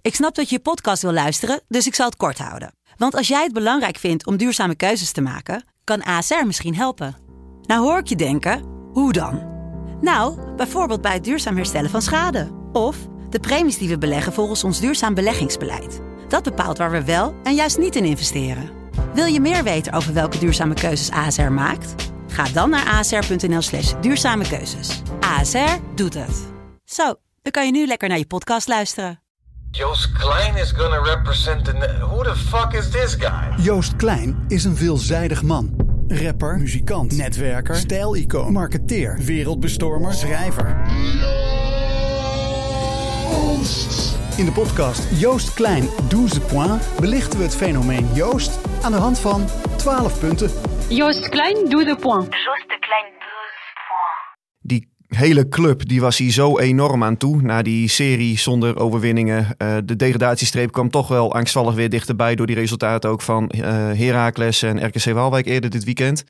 Ik snap dat je podcast wil luisteren, dus ik zal het kort houden. Want als jij het belangrijk vindt om duurzame keuzes te maken, kan ASR misschien helpen. Nou hoor ik je denken, hoe dan? Nou, bijvoorbeeld bij het duurzaam herstellen van schade. Of de premies die we beleggen volgens ons duurzaam beleggingsbeleid. Dat bepaalt waar we wel en juist niet in investeren. Wil je meer weten over welke duurzame keuzes ASR maakt? Ga dan naar asr.nl/duurzame keuzes. ASR doet het. Zo, dan kan je nu lekker naar je podcast luisteren. Joost Klein is gonna represent who the fuck is this guy? Joost Klein is een veelzijdig man. Rapper, muzikant, netwerker, stijlicoon, marketeer, wereldbestormer, schrijver. In de podcast Joost Klein 12 points belichten we het fenomeen Joost aan de hand van 12 punten. Joost Klein 12 points. Joost de Klein 12 points. Die hele club die was hier zo enorm aan toe. Na die serie zonder overwinningen. De degradatiestreep kwam toch wel angstvallig weer dichterbij door die resultaten ook van Heracles en RKC Waalwijk eerder dit weekend.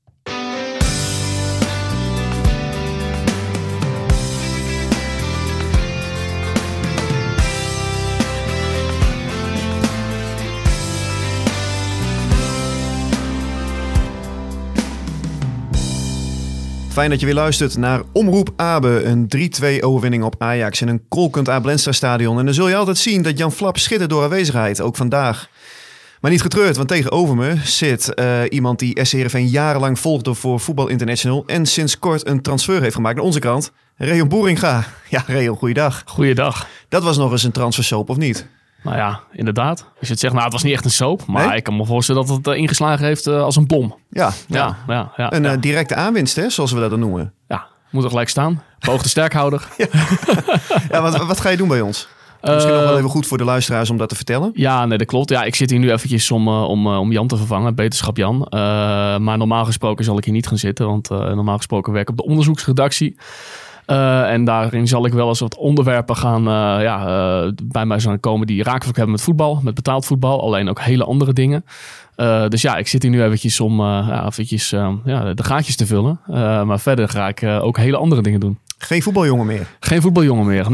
Fijn dat je weer luistert naar Omroep Abe. Een 3-2 overwinning op Ajax in een kolkend Ablenstra stadion. En dan zul je altijd zien dat Jan Flap schittert door aanwezigheid, ook vandaag. Maar niet getreurd, want tegenover me zit iemand die SC Heerenveen jarenlang volgde voor Voetbal International en sinds kort een transfer heeft gemaakt naar onze krant. Reon Boeringa. Ja, Reon, goeiedag. Goeiedag. Dat was nog eens een transfersoap, of niet? Nou ja, inderdaad. Als je het zegt, nou, het was niet echt een soap. Maar Nee? ik kan me voorstellen dat het ingeslagen heeft als een bom. Ja. Een Ja. directe aanwinst, hè, zoals we dat dan noemen. Ja, moet er gelijk staan. Beoogde sterkhouder. Ja, wat ga je doen bij ons? Misschien nog wel even goed voor de luisteraars om dat te vertellen. Ja, nee, dat klopt. Ja, ik zit hier nu eventjes om Jan te vervangen. Beterschap Jan. Maar normaal gesproken zal ik hier niet gaan zitten. Want normaal gesproken werk ik op de onderzoeksredactie. En daarin zal ik wel eens wat onderwerpen gaan bij mij zullen komen die raakvlak hebben met voetbal, met betaald voetbal, alleen ook hele andere dingen. Dus ja, ik zit hier nu eventjes om de gaatjes te vullen. Maar verder ga ik ook hele andere dingen doen. Geen voetbaljongen meer. Geen voetbaljongen meer.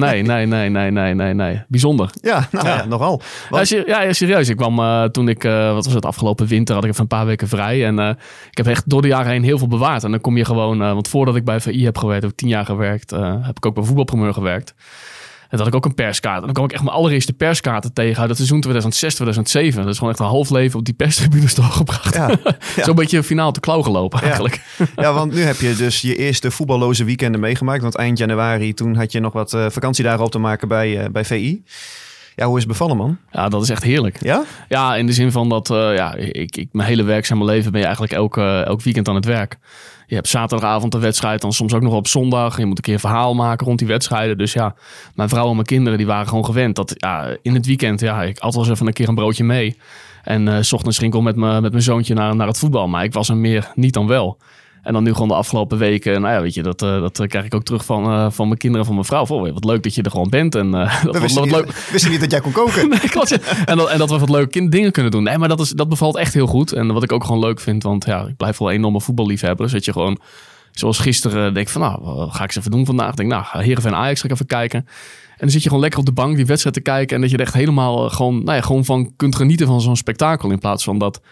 Nee. Bijzonder. Ja, nogal. Ja, serieus. Ik kwam toen ik, afgelopen winter had ik even een paar weken vrij. En ik heb echt door de jaren heen heel veel bewaard. En dan kom je gewoon, want voordat ik bij VI heb gewerkt, heb ik 10 jaar gewerkt. Heb ik ook bij Voetbalprimeur gewerkt. En dat had ik ook een perskaart. En dan kwam ik echt mijn allereerste perskaarten tegen uit het seizoen 2006, 2007. Dat is gewoon echt een half leven op die perstribunes doorgebracht. Ja. Zo'n beetje finaal te klauw gelopen eigenlijk. Ja, want nu heb je dus je eerste voetballoze weekenden meegemaakt. Want eind januari, toen had je nog wat vakantiedagen op te maken bij VI. Ja, hoe is het bevallen, man? Ja, dat is echt heerlijk. Ja? Ja, in de zin van dat mijn hele werkzame leven ben je eigenlijk elk weekend aan het werk. Je hebt zaterdagavond een wedstrijd, dan soms ook nog op zondag. Je moet een keer een verhaal maken rond die wedstrijden. Dus ja, mijn vrouw en mijn kinderen die waren gewoon gewend. Dat in het weekend, ik at wel eens even een keer een broodje mee. En 's ochtends ging ik al met mijn zoontje naar het voetbal. Maar ik was er meer niet dan wel. En dan nu gewoon de afgelopen weken, dat krijg ik ook terug van mijn kinderen en van mijn vrouw. Oh, wat leuk dat je er gewoon bent. En We wisten niet dat jij kon koken. Nee, klopt, ja. En dat we wat leuke dingen kunnen doen. Nee, maar dat bevalt echt heel goed. En wat ik ook gewoon leuk vind, want ik blijf wel een enorme voetballiefhebber. Dus dat je gewoon, zoals gisteren, denk van, wat ga ik eens even doen vandaag? Denk, Heerenveen Ajax ga ik even kijken. En dan zit je gewoon lekker op de bank die wedstrijd te kijken. En dat je er echt helemaal gewoon van kunt genieten van zo'n spektakel. In plaats van dat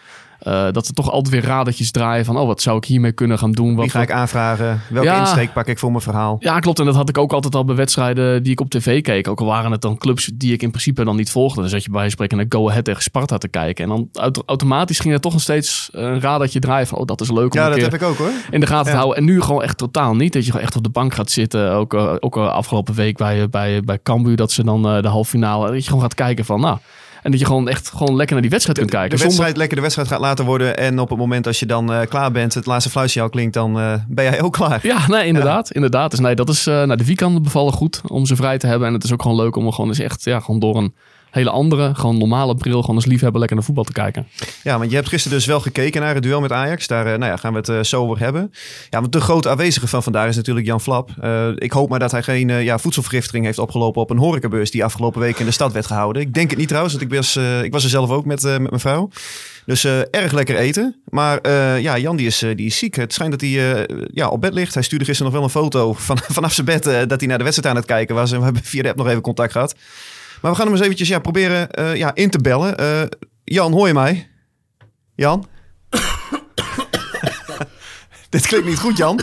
er toch altijd weer radertjes draaien van, wat zou ik hiermee kunnen gaan doen? Wie ga ik aanvragen? Welke insteek pak ik voor mijn verhaal? Ja, klopt. En dat had ik ook altijd al bij wedstrijden die ik op tv keek. Ook al waren het dan clubs die ik in principe dan niet volgde. Dan zat je bij je spreken naar Go Ahead tegen Sparta te kijken. En dan automatisch ging er toch nog steeds een radertje draaien van, dat is leuk om dat heb ik ook, hoor. In de gaten te houden. En nu gewoon echt totaal niet. Dat je gewoon echt op de bank gaat zitten. Ook afgelopen week bij Cambuur, dat ze dan de halve finale, dat je gewoon gaat kijken van, en dat je gewoon lekker naar die wedstrijd kunt kijken. De wedstrijd gaat later worden. En op het moment als je dan klaar bent, het laatste fluitsignaal klinkt, dan ben jij ook klaar. Ja, nee, inderdaad. Dus nee, dat is de weekenden bevallen goed om ze vrij te hebben. En het is ook gewoon leuk om er gewoon eens echt gewoon door een hele andere, gewoon normale bril, gewoon als liefhebber lekker naar voetbal te kijken. Ja, want je hebt gisteren dus wel gekeken naar het duel met Ajax. Daar gaan we het zo over hebben. Ja, want de grote aanwezige van vandaag is natuurlijk Jan Flap. Ik hoop maar dat hij geen voedselvergiftiging heeft opgelopen op een horecabeurs die afgelopen week in de stad werd gehouden. Ik denk het niet trouwens, want ik was er zelf ook met mijn vrouw. Dus erg lekker eten. Maar Jan die is ziek. Het schijnt dat hij op bed ligt. Hij stuurde gisteren nog wel een foto vanaf zijn bed dat hij naar de wedstrijd aan het kijken was. En we hebben via de app nog even contact gehad. Maar we gaan hem eens eventjes proberen in te bellen. Jan, hoor je mij? Jan? Dit klinkt niet goed, Jan.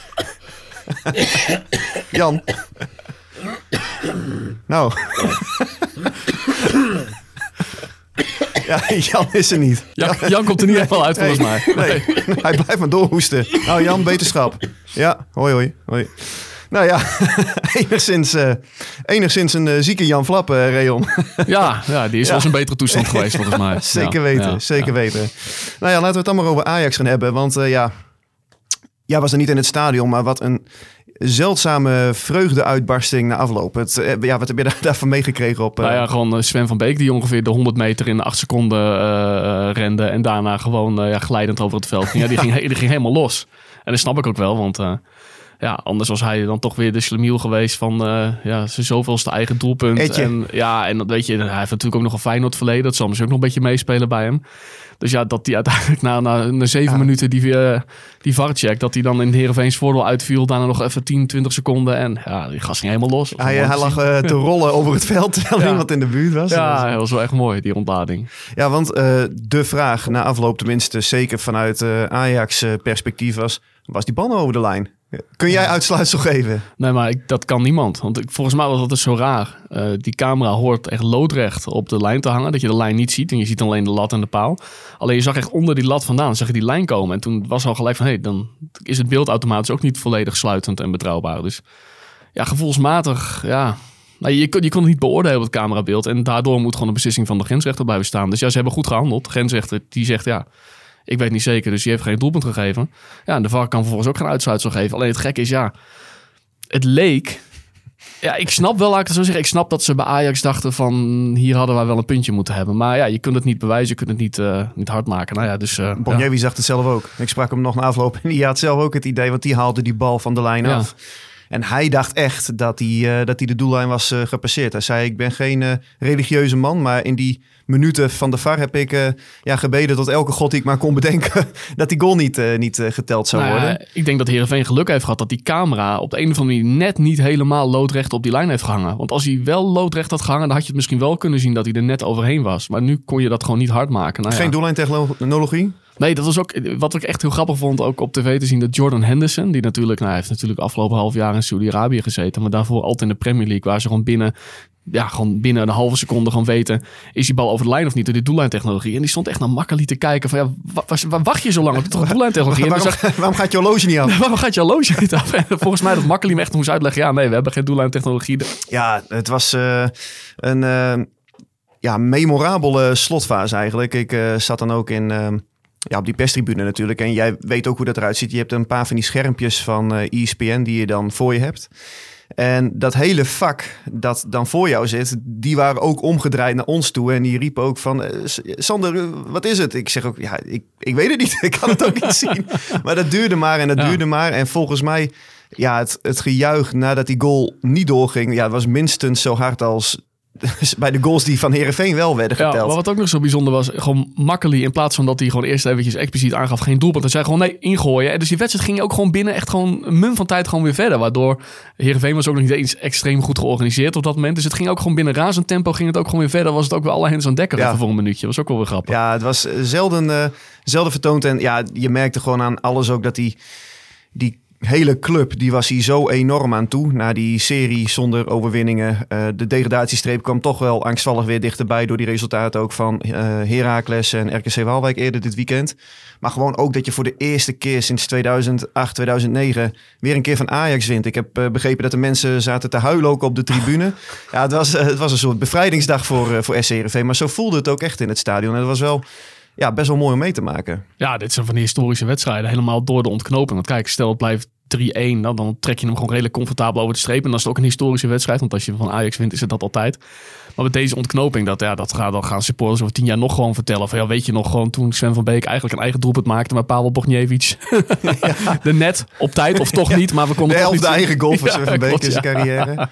Jan. Nou. Ja, Jan is er niet. Jan komt er niet echt wel uit, volgens mij. Nee, hij blijft maar doorhoesten. Nou, Jan, beterschap. Ja, hoi. Nou ja, enigszins een zieke Jan Flap, Reon. Ja, die is wel eens een betere toestand geweest, volgens mij. Zeker weten. Nou ja, laten we het dan maar over Ajax gaan hebben. Want jij was er niet in het stadion, maar wat een zeldzame vreugdeuitbarsting na afloop. Wat heb je daarvan meegekregen op... Nou ja, gewoon Sven van Beek die ongeveer de 100 meter in 8 seconden rende. En daarna gewoon glijdend over het veld ging. Ja, die ging helemaal los. En dat snap ik ook wel, want... anders was hij dan toch weer de slemiel geweest van zijn zoveelste eigen doelpunt. Etje. En dat weet je, hij heeft natuurlijk ook nog een Feyenoord verleden. Dat zal misschien ook nog een beetje meespelen bij hem. Dus ja, dat hij uiteindelijk na 7 minuten die VAR-check, dat hij dan in Heerenveens voordeel uitviel. Daarna nog even 10, 20 seconden. En die gast ging helemaal los. Hij lag te rollen over het veld terwijl iemand in de buurt was. Ja, dat was wel echt mooi, die ontlading. Ja, want de vraag na afloop, tenminste zeker vanuit Ajax perspectief was die bal nou over de lijn? Kun jij uitsluitsel geven? Nee, maar dat kan niemand. Want volgens mij was dat dus zo raar. Die camera hoort echt loodrecht op de lijn te hangen. Dat je de lijn niet ziet. En je ziet alleen de lat en de paal. Alleen je zag echt onder die lat vandaan. Zag je die lijn komen. En toen was al gelijk van... dan is het beeld automatisch ook niet volledig sluitend en betrouwbaar. Dus ja, gevoelsmatig... Ja, nou, je kon het niet beoordelen op het camerabeeld. En daardoor moet gewoon de beslissing van de grensrechter blijven staan. Dus ja, ze hebben goed gehandeld. De grensrechter die zegt ik weet niet zeker, dus die heeft geen doelpunt gegeven. Ja, en de VAR kan vervolgens ook geen uitsluitsel geven. Alleen het gekke is, het leek... Ja, ik snap wel, laat ik het zo zeggen. Ik snap dat ze bij Ajax dachten van... hier hadden wij wel een puntje moeten hebben. Maar ja, je kunt het niet bewijzen, je kunt het niet hard maken. Nou ja, dus... Bonjewi zag het zelf ook. Ik sprak hem nog na afloop en die had zelf ook het idee... want die haalde die bal van de lijn af. En hij dacht echt dat hij de doellijn was gepasseerd. Hij zei, ik ben geen religieuze man, maar in die minuten van de VAR heb ik gebeden tot elke god die ik maar kon bedenken dat die goal niet geteld zou worden. Ik denk dat Heerenveen geluk heeft gehad dat die camera op de een of andere manier net niet helemaal loodrecht op die lijn heeft gehangen. Want als hij wel loodrecht had gehangen, dan had je het misschien wel kunnen zien dat hij er net overheen was. Maar nu kon je dat gewoon niet hard maken. Geen doellijntechnologie? Nee, dat was ook wat ik echt heel grappig vond, ook op tv te zien, dat Jordan Henderson, die natuurlijk, heeft natuurlijk afgelopen half jaar in Saudi-Arabië gezeten, maar daarvoor altijd in de Premier League, waar ze gewoon binnen een halve seconde gewoon weten, is die bal over de lijn of niet door die doellijntechnologie. En die stond echt naar Makkeli te kijken van, waar wacht je zo lang op de doellijntechnologie? Waarom gaat je horloge niet af? Waarom gaat je horloge niet af? En volgens mij dat Makkeli me echt moest uitleggen, nee, we hebben geen doellijntechnologie. Ja, het was een memorabele slotfase eigenlijk. Ik zat dan ook op die perstribune natuurlijk. En jij weet ook hoe dat eruit ziet. Je hebt een paar van die schermpjes van ESPN die je dan voor je hebt. En dat hele vak dat dan voor jou zit, die waren ook omgedraaid naar ons toe. En die riepen ook van, Sander, wat is het? Ik zeg ook, ik weet het niet. Ik kan het ook niet zien. Maar dat duurde maar en duurde maar. En volgens mij, het gejuich nadat die goal niet doorging, het was minstens zo hard als bij de goals die van Heerenveen wel werden geteld. Ja, maar wat ook nog zo bijzonder was, gewoon Makkeli, in plaats van dat hij gewoon eerst eventjes expliciet aangaf geen doelpunt, hij zei gewoon nee, ingooien. En dus die wedstrijd ging ook gewoon binnen echt gewoon een mum van tijd gewoon weer verder, waardoor Heerenveen was ook nog niet eens extreem goed georganiseerd op dat moment. Dus het ging ook gewoon binnen razend tempo, ging het ook gewoon weer verder. Was het ook weer alle hens aan dekken even voor een minuutje. Was ook wel weer grappig. Ja, het was zelden vertoond en je merkte gewoon aan alles ook dat die hele club, die was hier zo enorm aan toe. Na die serie zonder overwinningen. De degradatiestreep kwam toch wel angstvallig weer dichterbij door die resultaten ook van Heracles en RKC Waalwijk eerder dit weekend. Maar gewoon ook dat je voor de eerste keer sinds 2008, 2009 weer een keer van Ajax wint. Ik heb begrepen dat de mensen zaten te huilen ook op de tribune. Ja, het was een soort bevrijdingsdag voor SC Heerenveen. Maar zo voelde het ook echt in het stadion. En het was wel best wel mooi om mee te maken. Ja, dit zijn van die historische wedstrijden. Helemaal door de ontknoping. Want kijk, stel het blijft 3-1, dan trek je hem gewoon redelijk comfortabel over de streep. En dan is het ook een historische wedstrijd. Want als je van Ajax wint, is het dat altijd. Maar met deze ontknoping, dan gaan supporters over 10 jaar nog gewoon vertellen. Van weet je nog gewoon toen Sven van Beek eigenlijk een eigen doelpunt maakte, maar Pavel Bogniewicz de net op tijd of toch niet. Maar we konden de 11e eigen goal van Sven van Beek in zijn carrière.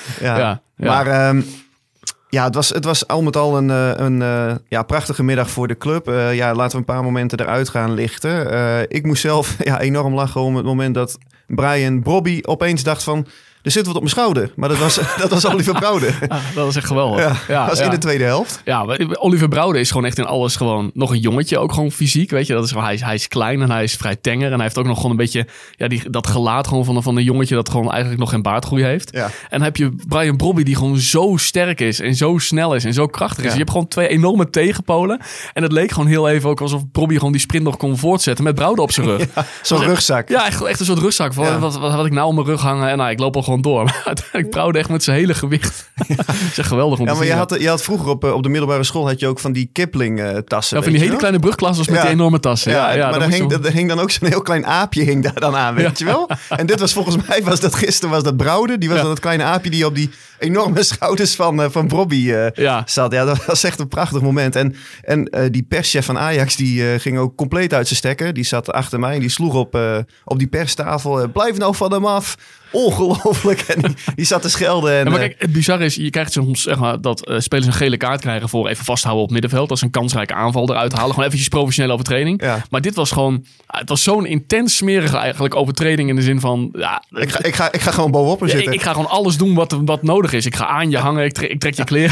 Maar het was al met al een prachtige middag voor de club. Laten we een paar momenten eruit gaan lichten. Ik moest zelf enorm lachen om het moment dat Brian Brobby opeens dacht van, er zit wat op mijn schouder. Maar dat was Oliver Brouwde. Dat was echt geweldig. Dat was in de tweede helft. Ja, maar Oliver Brouwde is gewoon echt in alles gewoon nog een jongetje. Ook gewoon fysiek, weet je. Dat is gewoon, hij is klein en hij is vrij tenger. En hij heeft ook nog gewoon een beetje dat gelaat gewoon van een jongetje dat gewoon eigenlijk nog geen baardgroei heeft. Ja. En dan heb je Brian Brobby die gewoon zo sterk is en zo snel is en zo krachtig is. Je hebt gewoon 2 enorme tegenpolen. En het leek gewoon heel even ook alsof Brobby gewoon die sprint nog kon voortzetten met Brouwde op zijn rug. Ja, zo'n rugzak. Ja, echt een soort rugzak. Wat had ik nou om mijn rug hangen? En ik loop al gewoon door. Maar uiteindelijk Brouwde echt met zijn hele gewicht. Dat is echt geweldig om te zien. Maar je had vroeger op de middelbare school had je ook van die Kipling tassen. Ja, van die hele kleine brugklassers met die enorme tassen. Ja, maar er hing dan ook zo'n heel klein aapje hing daar dan aan, weet je wel? En dit was volgens mij, gisteren was dat Brouwde. Die was dan het kleine aapje die op die enorme schouders van Brobby zat. Ja, dat was echt een prachtig moment. En die perschef van Ajax, die ging ook compleet uit zijn stekker. Die zat achter mij en die sloeg op die perstafel. Blijf nou van hem af. Ongelooflijk. En die zat te schelden. En, maar kijk, het bizarre is, je krijgt soms zeg maar, dat spelers een gele kaart krijgen voor even vasthouden op middenveld. Dat is een kansrijke aanval eruit halen. Gewoon eventjes professionele overtreding. Ja. Maar dit was gewoon, het was zo'n intens smerige eigenlijk overtreding in de zin van... Ja, ik ga gewoon bovenop hem zitten. Ik ga gewoon alles doen wat nodig is. Ik ga aan je hangen, ik trek je kleren.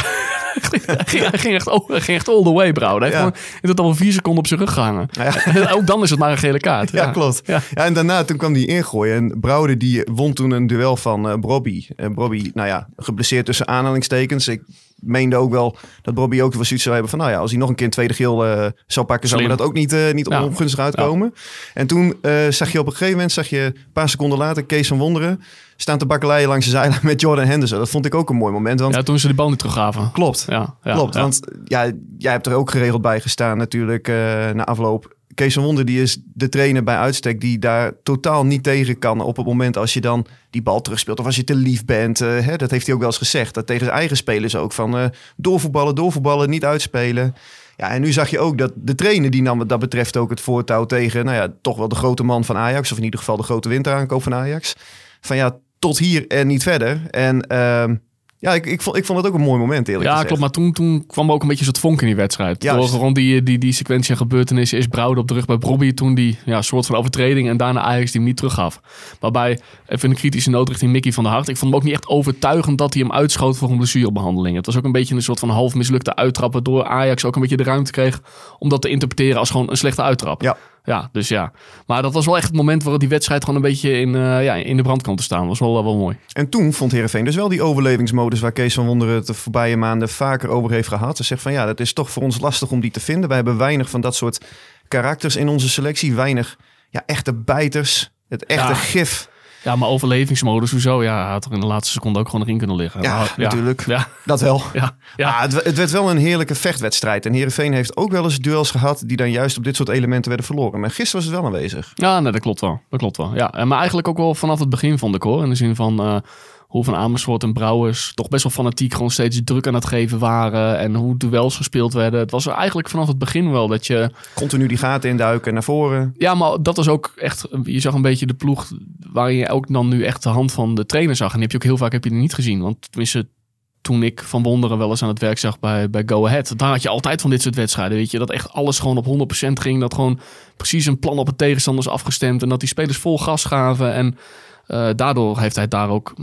Hij ging echt all the way, bro. Hij heeft gewoon in totaal 4 seconden op zijn rug gehangen. Ja. Ook dan is het maar een gele kaart. Ja, klopt. Ja, en daarna toen kwam die ingooien. En Brouwde die won toen een duel van Brobby. Brobby, geblesseerd tussen aanhalingstekens. Ik meende ook wel dat Brobby ook wel zoiets zou hebben van... als hij nog een keer een tweede geel zou pakken... zou me dat ook niet ongunstig uitkomen. Ja. En toen zag je op een gegeven moment... een paar seconden later Kees van Wonderen... staan te bakkeleien langs de zijlijn met Jordan Henderson. Dat vond ik ook een mooi moment. Want... toen ze de bal niet teruggaven. Klopt. Klopt. Want jij hebt er ook geregeld bij gestaan natuurlijk na afloop. Kees van Wonderen die is de trainer bij uitstek... die daar totaal niet tegen kan op het moment als je dan die bal terugspeelt... of als je te lief bent. Dat heeft hij ook wel eens gezegd. Dat tegen zijn eigen spelers ook. Van doorvoetballen, niet uitspelen. Ja, en nu zag je ook dat de trainer die nam wat dat betreft ook het voortouw tegen... toch wel de grote man van Ajax... of in ieder geval de grote winteraankoop van Ajax. Van tot hier en niet verder. En... ik vond het ook een mooi moment, eerlijk gezegd. Ja, klopt. Maar toen kwam er ook een beetje een soort vonk in die wedstrijd. Door gewoon die sequentie en gebeurtenissen is Brouwde op de rug bij Brobby. Toen die soort van overtreding en daarna Ajax die hem niet teruggaf. Waarbij, even een kritische noot richting Mickey van der Hart. Ik vond hem ook niet echt overtuigend dat hij hem uitschoot voor een blessurebehandeling. Het was ook een beetje een soort van half mislukte uittrap. Waardoor Ajax ook een beetje de ruimte kreeg om dat te interpreteren als gewoon een slechte uittrap. Ja, dus ja. Maar dat was wel echt het moment waarop die wedstrijd gewoon een beetje in de brand kwam te staan. Dat was wel mooi. En toen vond Heerenveen dus wel die overlevingsmodus waar Kees van Wonderen het de voorbije maanden vaker over heeft gehad. Ze zegt van dat is toch voor ons lastig om die te vinden. Wij hebben weinig van dat soort karakters in onze selectie. Weinig echte bijters. Het echte gif. Ja, maar overlevingsmodus, hoezo? Ja, hij had er in de laatste seconde ook gewoon erin kunnen liggen. Ja, natuurlijk. Ja. Dat wel. Ja. Maar het werd wel een heerlijke vechtwedstrijd. En Heerenveen heeft ook wel eens duels gehad die dan juist op dit soort elementen werden verloren. Maar gisteren was het wel aanwezig. Ja, nee, dat klopt wel. Ja, maar eigenlijk ook wel vanaf het begin vond ik hoor. In de zin van... hoe Van Amersfoort en Brouwers toch best wel fanatiek gewoon steeds druk aan het geven waren. En hoe duels gespeeld werden. Het was er eigenlijk vanaf het begin wel dat je... Continu die gaten induiken naar voren. Ja, maar dat was ook echt... Je zag een beetje de ploeg waarin je ook dan nu echt de hand van de trainer zag. En die heb je ook heel vaak die niet gezien. Want tenminste, toen ik Van Wonderen wel eens aan het werk zag bij Go Ahead. Daar had je altijd van dit soort wedstrijden. Weet je, dat echt alles gewoon op 100% ging. Dat gewoon precies een plan op het tegenstanders afgestemd. En dat die spelers vol gas gaven en... daardoor heeft hij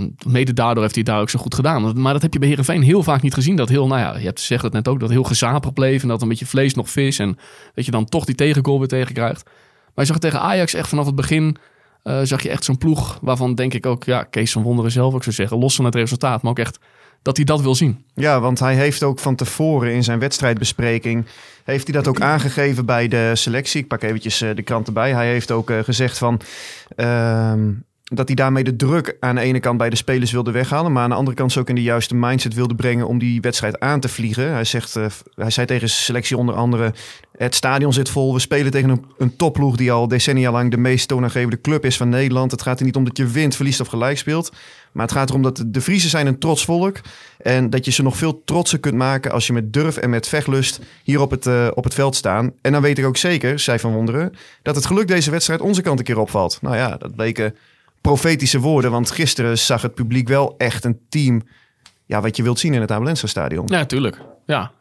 daar ook zo goed gedaan. Maar dat heb je bij Heerenveen heel vaak niet gezien. Dat heel, je hebt gezegd het net ook, dat heel gezapig bleef. En dat een beetje vlees nog vis. En dat je dan toch die tegengoal weer tegen krijgt. Maar je zag tegen Ajax echt vanaf het begin... zag je echt zo'n ploeg waarvan denk ik ook... Kees van Wonderen zelf ook zou zeggen. Los van het resultaat, maar ook echt... dat hij dat wil zien. Ja, want hij heeft ook van tevoren in zijn wedstrijdbespreking... heeft hij dat ook aangegeven bij de selectie. Ik pak eventjes de krant erbij. Hij heeft ook gezegd van... dat hij daarmee de druk aan de ene kant bij de spelers wilde weghalen... maar aan de andere kant ze ook in de juiste mindset wilde brengen... om die wedstrijd aan te vliegen. Hij zei tegen zijn selectie onder andere... het stadion zit vol, we spelen tegen een topploeg... die al decennia lang de meest toonaangevende club is van Nederland. Het gaat er niet om dat je wint, verliest of gelijk speelt... maar het gaat erom dat de Friezen zijn een trots volk... en dat je ze nog veel trotser kunt maken... als je met durf en met vechtlust hier op het veld staan. En dan weet ik ook zeker, zei Van Wonderen... dat het geluk deze wedstrijd onze kant een keer opvalt. Nou ja, dat bleken... profetische woorden, want gisteren zag het publiek wel echt een team... wat je wilt zien in het Abelense stadion. Ja, tuurlijk. Ja.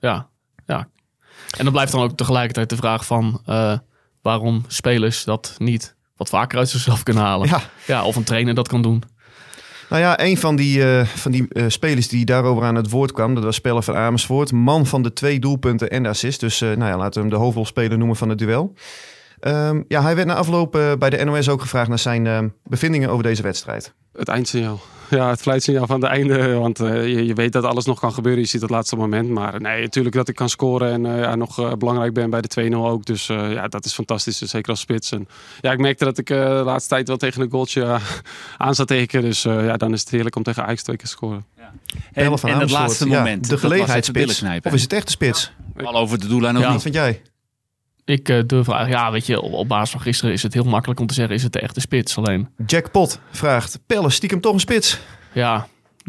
En dan blijft dan ook tegelijkertijd de vraag van... waarom spelers dat niet wat vaker uit zichzelf kunnen halen. Ja, of een trainer dat kan doen. Nou ja, een van die spelers die daarover aan het woord kwam, dat was Pelle van Amersfoort. Man van de 2 doelpunten en de assist. Dus laten we hem de hoofdrolspeler noemen van het duel. Hij werd na afloop bij de NOS ook gevraagd naar zijn bevindingen over deze wedstrijd. Het eindsignaal. Ja, het fluitsignaal van het einde. Want je weet dat alles nog kan gebeuren. Je ziet het laatste moment. Maar nee, natuurlijk dat ik kan scoren en nog belangrijk ben bij de 2-0 ook. Dus dat is fantastisch. Zeker als spits. En, ik merkte dat ik de laatste tijd wel tegen een goaltje aan zat tekenen. Dus dan is het heerlijk om tegen Ajax 2 keer te scoren. Ja. En het laatste moment. De gelegenheidsspits. Of is het echt de spits? Al over de doellijn of niet? Wat vind jij? Ik durf eigenlijk, op basis van gisteren is het heel makkelijk om te zeggen, is het de echte spits. Alleen Jackpot vraagt, Pelle, stiekem toch een spits? Ja,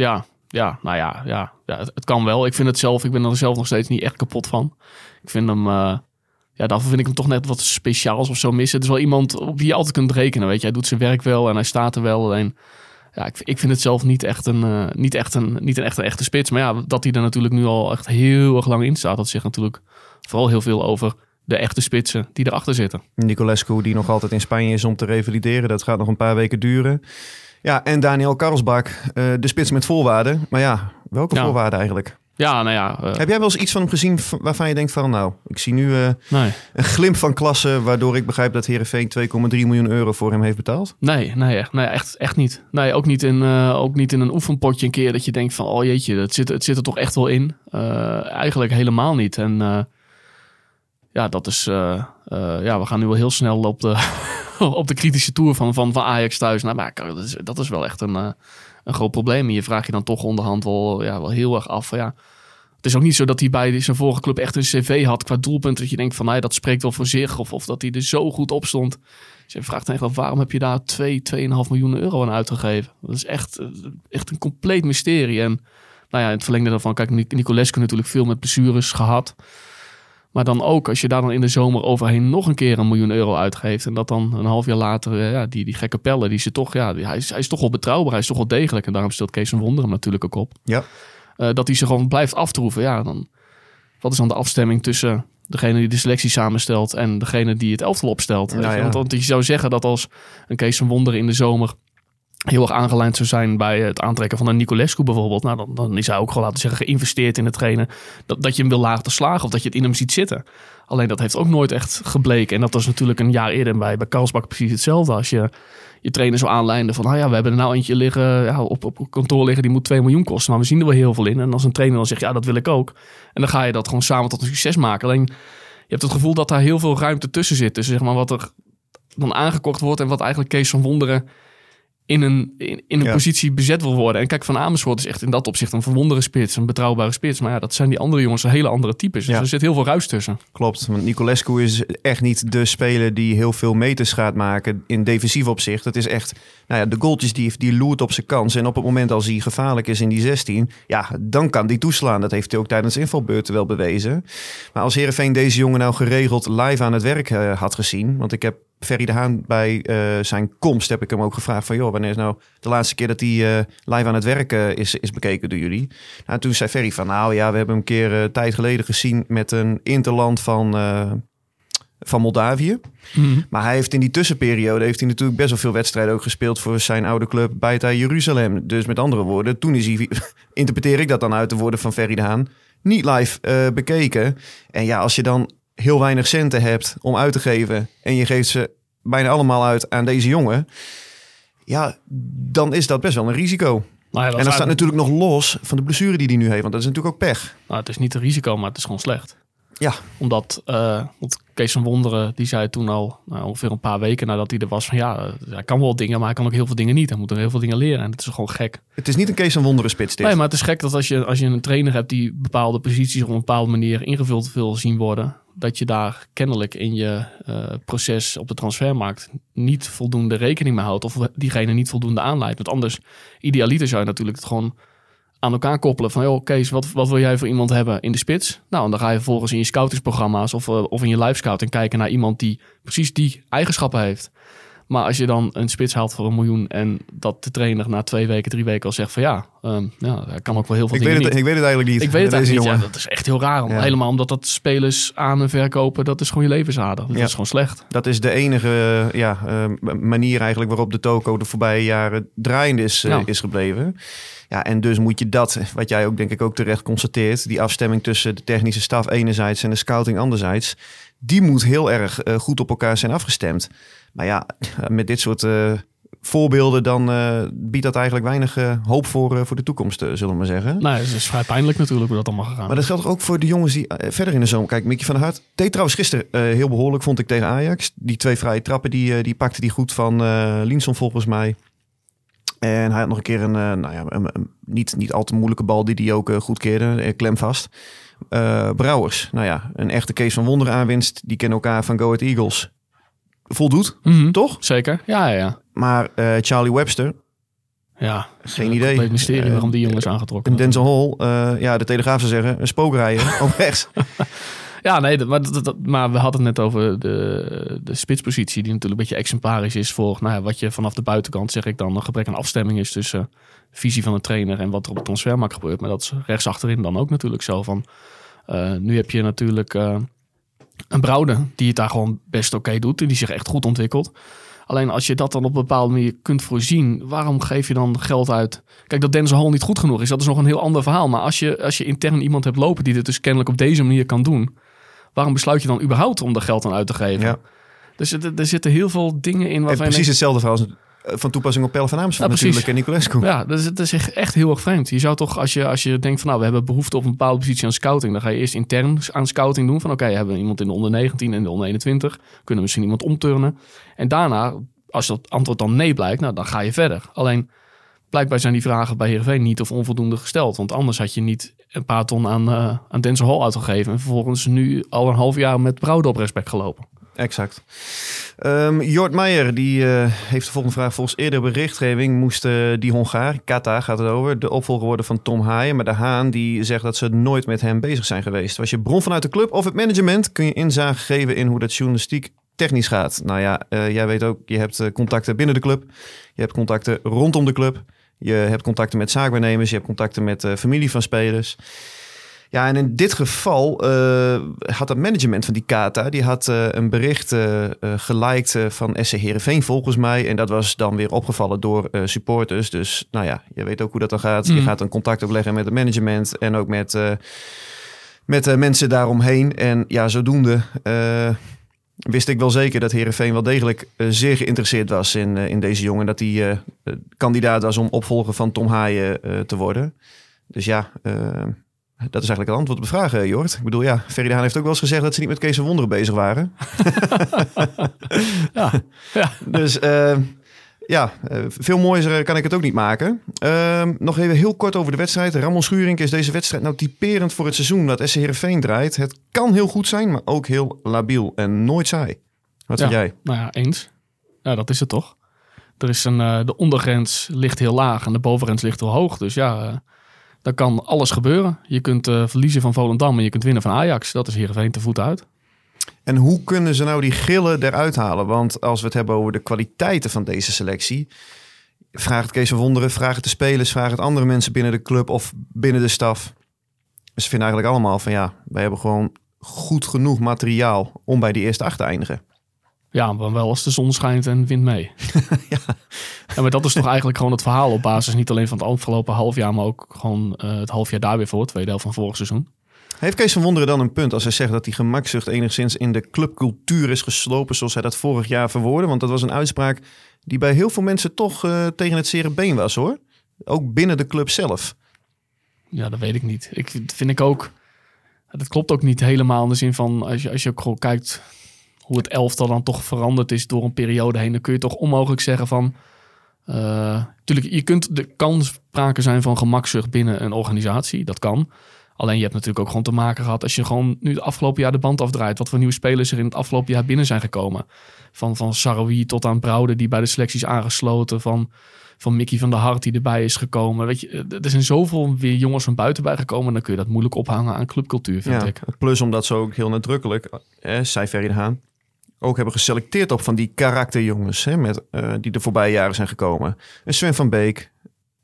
het kan wel. Ik ben er zelf nog steeds niet echt kapot van. Ik vind hem, daarvoor vind ik hem toch net wat speciaals of zo missen. Het is wel iemand op wie je altijd kunt rekenen, weet je. Hij doet zijn werk wel en hij staat er wel. Alleen, ik vind het zelf niet echt een echte spits. Maar ja, dat hij er natuurlijk nu al echt heel erg lang in staat, dat zegt natuurlijk vooral heel veel over de echte spitsen die erachter zitten. Niculescu, die nog altijd in Spanje is om te revalideren. Dat gaat nog een paar weken duren. Ja, en Daniel Karlsbak, de spits met voorwaarden. Maar ja, welke voorwaarden eigenlijk? Ja, Heb jij wel eens iets van hem gezien waarvan je denkt van, ik zie nu een glimp van klasse, waardoor ik begrijp dat Heerenveen 2,3 miljoen euro voor hem heeft betaald? Nee, echt niet. Nee, ook niet in een oefenpotje een keer dat je denkt van, oh jeetje, het zit er toch echt wel in. Eigenlijk helemaal niet. En dat is, we gaan nu wel heel snel op de kritische tour van Ajax thuis. Nou, maar dat is wel echt een groot probleem. En je vraagt je dan toch onderhand wel heel erg af. Het is ook niet zo dat hij bij zijn vorige club echt een cv had qua doelpunten. Dat je denkt van, dat spreekt wel voor zich. Of dat hij er zo goed op stond. Dus je vraagt dan echt af, waarom heb je daar 2,5 miljoen euro aan uitgegeven? Dat is echt een compleet mysterie. En in het verlengde daarvan, kijk, Niculescu natuurlijk veel met blessures gehad. Maar dan ook, als je daar dan in de zomer overheen nog een keer 1 miljoen euro uitgeeft. En dat dan een half jaar later, die gekke Pelle, die zit toch, hij is toch wel betrouwbaar. Hij is toch wel degelijk. En daarom stelt Kees van Wonderen natuurlijk ook op. Ja. Dat hij zich gewoon blijft aftroeven. Dan, wat is dan de afstemming tussen degene die de selectie samenstelt en degene die het elftal opstelt? Want je zou zeggen dat als een Kees van Wonderen in de zomer heel erg aangelijnd zou zijn bij het aantrekken van een Niculescu bijvoorbeeld. Dan is hij ook gewoon, laten we zeggen, geïnvesteerd in het trainen. Dat je hem wil laten slagen of dat je het in hem ziet zitten. Alleen dat heeft ook nooit echt gebleken. En dat was natuurlijk een jaar eerder bij Karlsbak precies hetzelfde. Als je trainer zo aanlijnde van, we hebben er nou eentje liggen, op kantoor liggen, die moet 2 miljoen kosten. Maar we zien er wel heel veel in. En als een trainer dan zegt, dat wil ik ook. En dan ga je dat gewoon samen tot een succes maken. Alleen, je hebt het gevoel dat daar heel veel ruimte tussen zit. Dus zeg maar wat er dan aangekocht wordt en wat eigenlijk Kees van Wonderen in een positie bezet wil worden. En kijk, Van Amersfoort is echt in dat opzicht een verwondere spits, een betrouwbare spits. Maar dat zijn die andere jongens een hele andere types. Dus er zit heel veel ruis tussen. Klopt, want Niculescu is echt niet de speler die heel veel meters gaat maken in defensief opzicht. Het is echt, de goaltjes die loert op zijn kans. En op het moment als hij gevaarlijk is in die 16, dan kan die toeslaan. Dat heeft hij ook tijdens invalbeurten wel bewezen. Maar als Heerenveen deze jongen nou geregeld live aan het werk had gezien, want ik heb Ferry de Haan bij zijn komst heb ik hem ook gevraagd van, wanneer is nou de laatste keer dat hij live aan het werk is bekeken door jullie? Nou, toen zei Ferry van, we hebben hem een keer tijd geleden gezien met een interland van Moldavië. Mm-hmm. Maar hij heeft in die tussenperiode natuurlijk best wel veel wedstrijden ook gespeeld voor zijn oude club Beitar Jeruzalem. Dus met andere woorden, toen is hij, interpreteer ik dat dan uit de woorden van Ferry de Haan, niet live bekeken. En als je dan heel weinig centen hebt om uit te geven en je geeft ze bijna allemaal uit aan deze jongen, dan is dat best wel een risico. En dat staat natuurlijk nog los van de blessure die hij nu heeft, want dat is natuurlijk ook pech. Het is niet een risico, maar het is gewoon slecht. Ja. Omdat Kees van Wonderen, die zei toen al ongeveer een paar weken nadat hij er was van hij kan wel dingen, maar hij kan ook heel veel dingen niet. Hij moet er heel veel dingen leren en het is gewoon gek. Het is niet een Kees van Wonderen spits dit. Nee, maar het is gek dat als je een trainer hebt die bepaalde posities op een bepaalde manier ingevuld wil zien worden, dat je daar kennelijk in je proces op de transfermarkt niet voldoende rekening mee houdt of diegene niet voldoende aanleidt. Want anders, idealiter zou je natuurlijk het gewoon aan elkaar koppelen van, Kees, wat wil jij voor iemand hebben in de spits? Nou, en dan ga je vervolgens in je scoutingsprogramma's of in je live scout en kijken naar iemand die precies die eigenschappen heeft. Maar als je dan een spits haalt voor 1 miljoen en dat de trainer na 2 weken, 3 weken al zegt van hij kan ook wel heel veel ik dingen weet het, Ik weet het eigenlijk niet. Ik weet het eigenlijk niet. Jongen. Ja, dat is echt heel raar. Helemaal omdat dat spelers aan en verkopen, dat is gewoon je levensader. Dat is gewoon slecht. Dat is de enige manier eigenlijk waarop de toko de voorbije jaren draaiende is gebleven. Ja, en dus moet je dat, wat jij ook denk ik ook terecht constateert, die afstemming tussen de technische staf enerzijds en de scouting anderzijds, die moet heel erg goed op elkaar zijn afgestemd. Maar ja, met dit soort voorbeelden dan biedt dat eigenlijk weinig hoop voor de toekomst, zullen we maar zeggen. Nou, het is vrij pijnlijk natuurlijk hoe dat allemaal gegaan is. Maar dat geldt ook voor de jongens die verder in de zomer... Kijk, Mickey van der Hart deed trouwens gisteren heel behoorlijk, vond ik, tegen Ajax. Die 2 vrije trappen, die pakte die goed van Linson volgens mij. En hij had nog een keer een niet al te moeilijke bal die hij ook goed keerde, klem vast. Brouwers, een echte Kees van Wonderen aanwinst. Die kennen elkaar van Go Ahead Eagles. Voldoet, toch? Zeker, ja. Maar Charlie Webster... Ja, geen idee. Het mysterie waarom die jongens aangetrokken. En Denzel Hall, de Telegraaf zou zeggen, een spookrijder op rechts. Ja, nee, maar we hadden het net over de spitspositie, die natuurlijk een beetje exemplarisch is voor wat je vanaf de buitenkant, zeg ik dan, een gebrek aan afstemming is tussen de visie van de trainer en wat er op de transfermarkt gebeurt. Maar dat is rechts achterin dan ook natuurlijk zo van. Nu heb je natuurlijk een Brouwde die het daar gewoon best oké doet en die zich echt goed ontwikkelt. Alleen als je dat dan op een bepaalde manier kunt voorzien, waarom geef je dan geld uit? Kijk, dat Denzel Hall niet goed genoeg is, dat is nog een heel ander verhaal. Maar als je intern iemand hebt lopen die dit dus kennelijk op deze manier kan doen, waarom besluit je dan überhaupt om er geld aan uit te geven? Ja. Dus er zitten heel veel dingen in. En precies hetzelfde verhaal van toepassing op Pelle van Amersfoort natuurlijk en Niculescu. Ja, dat is echt heel erg vreemd. Je zou toch, als je denkt van we hebben behoefte op een bepaalde positie aan scouting, dan ga je eerst intern aan scouting doen. Van oké, hebben we iemand in de onder 19 en de onder 21. Kunnen we misschien iemand omturnen. En daarna, als dat antwoord dan nee blijkt, dan ga je verder. Alleen, blijkbaar zijn die vragen bij Heerenveen niet of onvoldoende gesteld. Want anders had je niet een paar ton aan Denzel Hall uitgegeven. En vervolgens nu al een half jaar met Brouwde op respect gelopen. Exact. Jort Meijer die heeft de volgende vraag. Volgens eerdere berichtgeving moest die Hongaar, Kata gaat het over, de opvolger worden van Tom Haaien. Maar de Haan die zegt dat ze nooit met hem bezig zijn geweest. Was je bron vanuit de club of het management, kun je inzage geven in hoe dat journalistiek technisch gaat. Nou ja, jij weet ook, je hebt contacten binnen de club. Je hebt contacten rondom de club. Je hebt contacten met zaakwaarnemers. Je hebt contacten met familie van spelers. Ja, en in dit geval had het management van die Kata, die had een bericht geliked van SC Heerenveen volgens mij. En dat was dan weer opgevallen door supporters. Dus nou ja, je weet ook hoe dat dan gaat. Je gaat een contact opleggen met het management en ook met mensen daaromheen. En ja, zodoende wist ik wel zeker dat Heerenveen wel degelijk zeer geïnteresseerd was in deze jongen. Dat hij kandidaat was om opvolger van Tom Haaien te worden. Dus ja, dat is eigenlijk het antwoord op de vraag, Jort. Ik bedoel, ja, Ferry de Haan heeft ook wel eens gezegd dat ze niet met Kees van Wonderen bezig waren. Ja. Dus veel mooier kan ik het ook niet maken. Nog even heel kort over de wedstrijd. Ramon Schuurink, is deze wedstrijd nou typerend voor het seizoen dat SC Heerenveen draait? Het kan heel goed zijn, maar ook heel labiel en nooit saai. Wat vind jij? Nou ja, eens. Ja, dat is het toch. Er is de ondergrens ligt heel laag en de bovengrens ligt heel hoog. Dus ja, dan kan alles gebeuren. Je kunt verliezen van Volendam en je kunt winnen van Ajax. Dat is Heerenveen te voet uit. En hoe kunnen ze nou die gillen eruit halen? Want als we het hebben over de kwaliteiten van deze selectie, vraag het Kees van Wonderen, vraag het de spelers, vraag het andere mensen binnen de club of binnen de staf. Ze vinden eigenlijk allemaal van ja, wij hebben gewoon goed genoeg materiaal om bij die eerste 8 te eindigen. Ja, maar wel als de zon schijnt en wint mee. Ja, maar dat is toch eigenlijk gewoon het verhaal op basis niet alleen van het afgelopen half jaar, maar ook gewoon het half jaar daar weer voor, tweede helft van vorig seizoen. Heeft Kees van Wonderen dan een punt als hij zegt dat die gemakzucht enigszins in de clubcultuur is geslopen zoals hij dat vorig jaar verwoordde? Want dat was een uitspraak die bij heel veel mensen toch tegen het zere been was, hoor. Ook binnen de club zelf. Ja, dat weet ik niet. Vind ik ook. Dat klopt ook niet helemaal in de zin van als je ook gewoon kijkt hoe het elftal dan toch veranderd is door een periode heen, dan kun je toch onmogelijk zeggen van natuurlijk, er kan sprake zijn van gemakzucht binnen een organisatie. Dat kan. Alleen je hebt natuurlijk ook gewoon te maken gehad als je gewoon nu het afgelopen jaar de band afdraait. Wat voor nieuwe spelers er in het afgelopen jaar binnen zijn gekomen. Van Saroui tot aan Brouwde die bij de selecties aangesloten. Van Mickey van der Hart die erbij is gekomen. Weet je, er zijn zoveel weer jongens van buiten bij gekomen. En dan kun je dat moeilijk ophangen aan clubcultuur, vind ik. Plus omdat ze ook heel nadrukkelijk, zei Ferry de Haan, ook hebben geselecteerd op van die karakterjongens die de voorbije jaren zijn gekomen. Een Sven van Beek,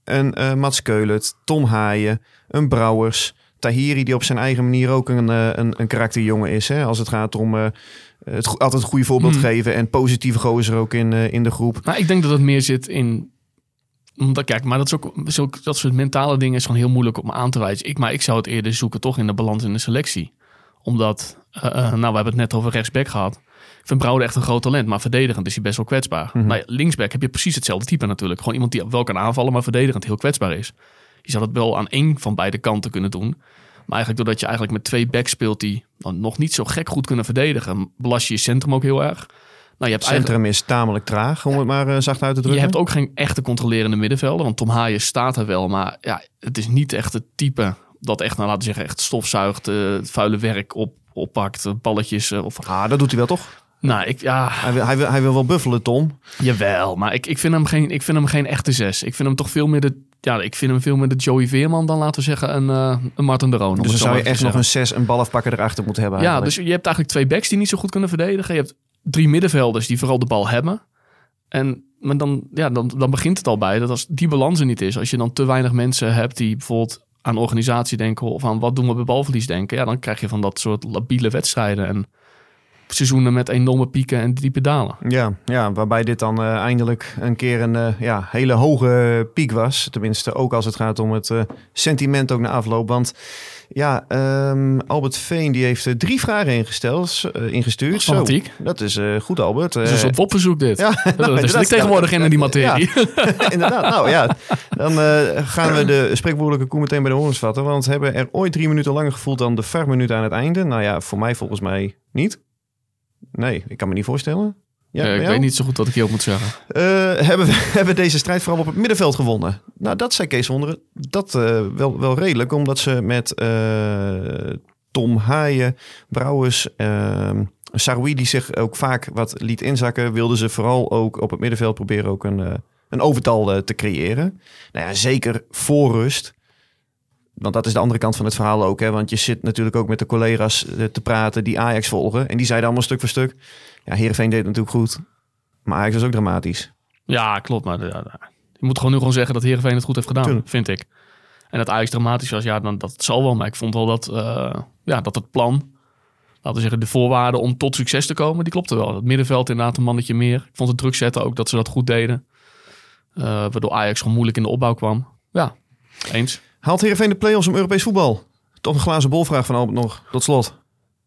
een Mats Keulert, Tom Haaien, een Brouwers, Tahiri die op zijn eigen manier ook een karakterjongen is. Hè? Als het gaat om altijd een goede voorbeeld geven en positieve gozer ook in de groep. Nou, ik denk dat het meer zit in... Kijk, maar dat is ook dat soort mentale dingen is gewoon heel moeilijk om aan te wijzen. Maar ik zou het eerder zoeken toch in de balans in de selectie. Omdat, we hebben het net over rechtsback gehad. Ik vind Brouwer echt een groot talent, maar verdedigend is hij best wel kwetsbaar. Maar linksback heb je precies hetzelfde type natuurlijk. Gewoon iemand die wel kan aanvallen, maar verdedigend heel kwetsbaar is. Je zou dat wel aan één van beide kanten kunnen doen. Maar eigenlijk doordat je eigenlijk met 2 backs speelt die dan nog niet zo gek goed kunnen verdedigen, belast je centrum ook heel erg. Nou, het centrum is tamelijk traag, om het maar zacht uit te drukken. Je hebt ook geen echte controlerende middenvelder, want Tom Haaien staat er wel. Maar ja, het is niet echt het type dat echt, laten we zeggen, echt stofzuigt, het vuile werk oppakt, balletjes. Dat doet hij wel toch? Nou, hij wil wel buffelen, Tom. Jawel, maar ik vind hem geen echte 6. Ik vind hem toch veel meer de Joey Veerman dan, laten we zeggen, een Martin de Roon. Dus dan zou je echt nog een 6, een balafpakker erachter moeten hebben eigenlijk. Ja, dus je hebt eigenlijk 2 backs die niet zo goed kunnen verdedigen. Je hebt 3 middenvelders die vooral de bal hebben. Maar dan begint het al bij dat als die balans er niet is, als je dan te weinig mensen hebt die bijvoorbeeld aan organisatie denken of aan wat doen we bij balverlies denken, ja, dan krijg je van dat soort labiele wedstrijden en seizoenen met enorme pieken en diepe dalen. Ja, waarbij dit dan eindelijk een keer een hele hoge piek was. Tenminste, ook als het gaat om het sentiment ook na afloop. Want Albert Veen die heeft 3 vragen ingestuurd. Fanatiek. Dat is goed, Albert. Dat is een soort popverzoek dit. Ja, dat is niet tegenwoordig in die materie. Ja, inderdaad. Nou ja, dan gaan we de spreekwoordelijke koe meteen bij de horens vatten. Want hebben er ooit 3 minuten langer gevoeld dan de VAR-minuut aan het einde? Nou ja, voor mij volgens mij niet. Nee, ik kan me niet voorstellen. Ja, ik weet niet zo goed wat ik hierop moet zeggen. Hebben deze strijd vooral op het middenveld gewonnen? Nou, dat zei Kees Wonderen. Dat wel redelijk, omdat ze met Tom Haaien, Brouwers, Saroui, die zich ook vaak wat liet inzakken, wilden ze vooral ook op het middenveld proberen ook een overtal te creëren. Nou ja, zeker voor rust. Want dat is de andere kant van het verhaal ook. Hè? Want je zit natuurlijk ook met de collega's te praten die Ajax volgen. En die zeiden allemaal stuk voor stuk. Ja, Heerenveen deed het natuurlijk goed. Maar Ajax was ook dramatisch. Ja, klopt. Maar je moet gewoon zeggen dat Heerenveen het goed heeft gedaan, vind ik. En dat Ajax dramatisch was, ja, dan, dat zal wel. Maar ik vond wel dat het plan, laten we zeggen, de voorwaarden om tot succes te komen, die klopte wel. Het middenveld inderdaad een mannetje meer. Ik vond het druk zetten ook dat ze dat goed deden. Waardoor Ajax gewoon moeilijk in de opbouw kwam. Ja, eens. Haalt Heerenveen de play-offs om Europees voetbal? Toch een glazen bolvraag van Albert nog, tot slot.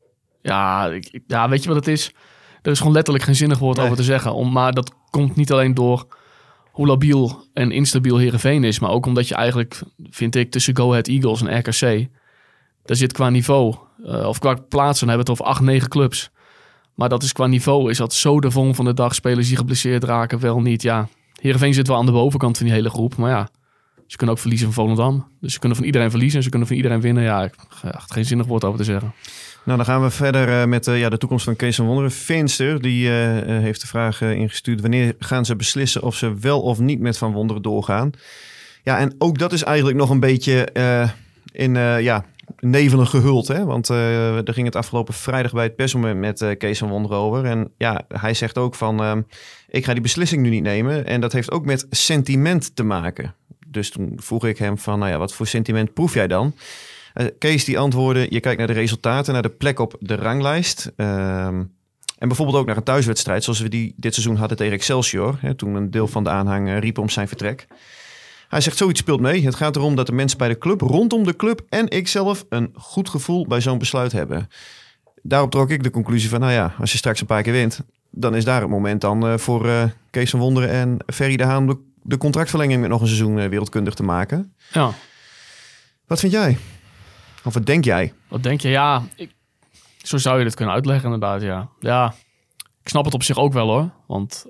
Ja, weet je wat het is? Er is gewoon letterlijk geen zinnig woord over te zeggen. Maar dat komt niet alleen door hoe labiel en instabiel Heerenveen is. Maar ook omdat je eigenlijk, vind ik, tussen Go Ahead Eagles en RKC, daar zit qua niveau, of qua plaatsen, dan hebben we het over 8-9 clubs. Maar dat is qua niveau, is dat zo de vorm van de dag. Spelers die geblesseerd raken, wel niet. Ja, Heerenveen zit wel aan de bovenkant van die hele groep. Maar ja, ze kunnen ook verliezen van Volendam. Dus ze kunnen van iedereen verliezen en ze kunnen van iedereen winnen. Ja, ik heb geen zinnig woord over te zeggen. Nou, dan gaan we verder met de toekomst van Kees van Wonderen. Finster, die heeft de vraag ingestuurd. Wanneer gaan ze beslissen of ze wel of niet met Van Wonderen doorgaan? Ja, en ook dat is eigenlijk nog een beetje in nevelen gehuld. Hè? Want er ging het afgelopen vrijdag bij het persmoment met Kees van Wonderen over. En ja, hij zegt ook van, ik ga die beslissing nu niet nemen. En dat heeft ook met sentiment te maken. Dus toen vroeg ik hem van, wat voor sentiment proef jij dan? Kees die antwoordde, je kijkt naar de resultaten, naar de plek op de ranglijst. En bijvoorbeeld ook naar een thuiswedstrijd, zoals we die dit seizoen hadden tegen Excelsior. Hè, toen een deel van de aanhang riep om zijn vertrek. Hij zegt, zoiets speelt mee. Het gaat erom dat de mensen bij de club, rondom de club en ikzelf een goed gevoel bij zo'n besluit hebben. Daarop trok ik de conclusie van, als je straks een paar keer wint, dan is daar het moment dan voor Kees van Wonderen en Ferry de Haan de contractverlenging met nog een seizoen wereldkundig te maken. Ja. Wat vind jij? Of wat denk jij? Wat denk je? Ja, zo zou je dit kunnen uitleggen inderdaad, ja. Ja, ik snap het op zich ook wel hoor. Want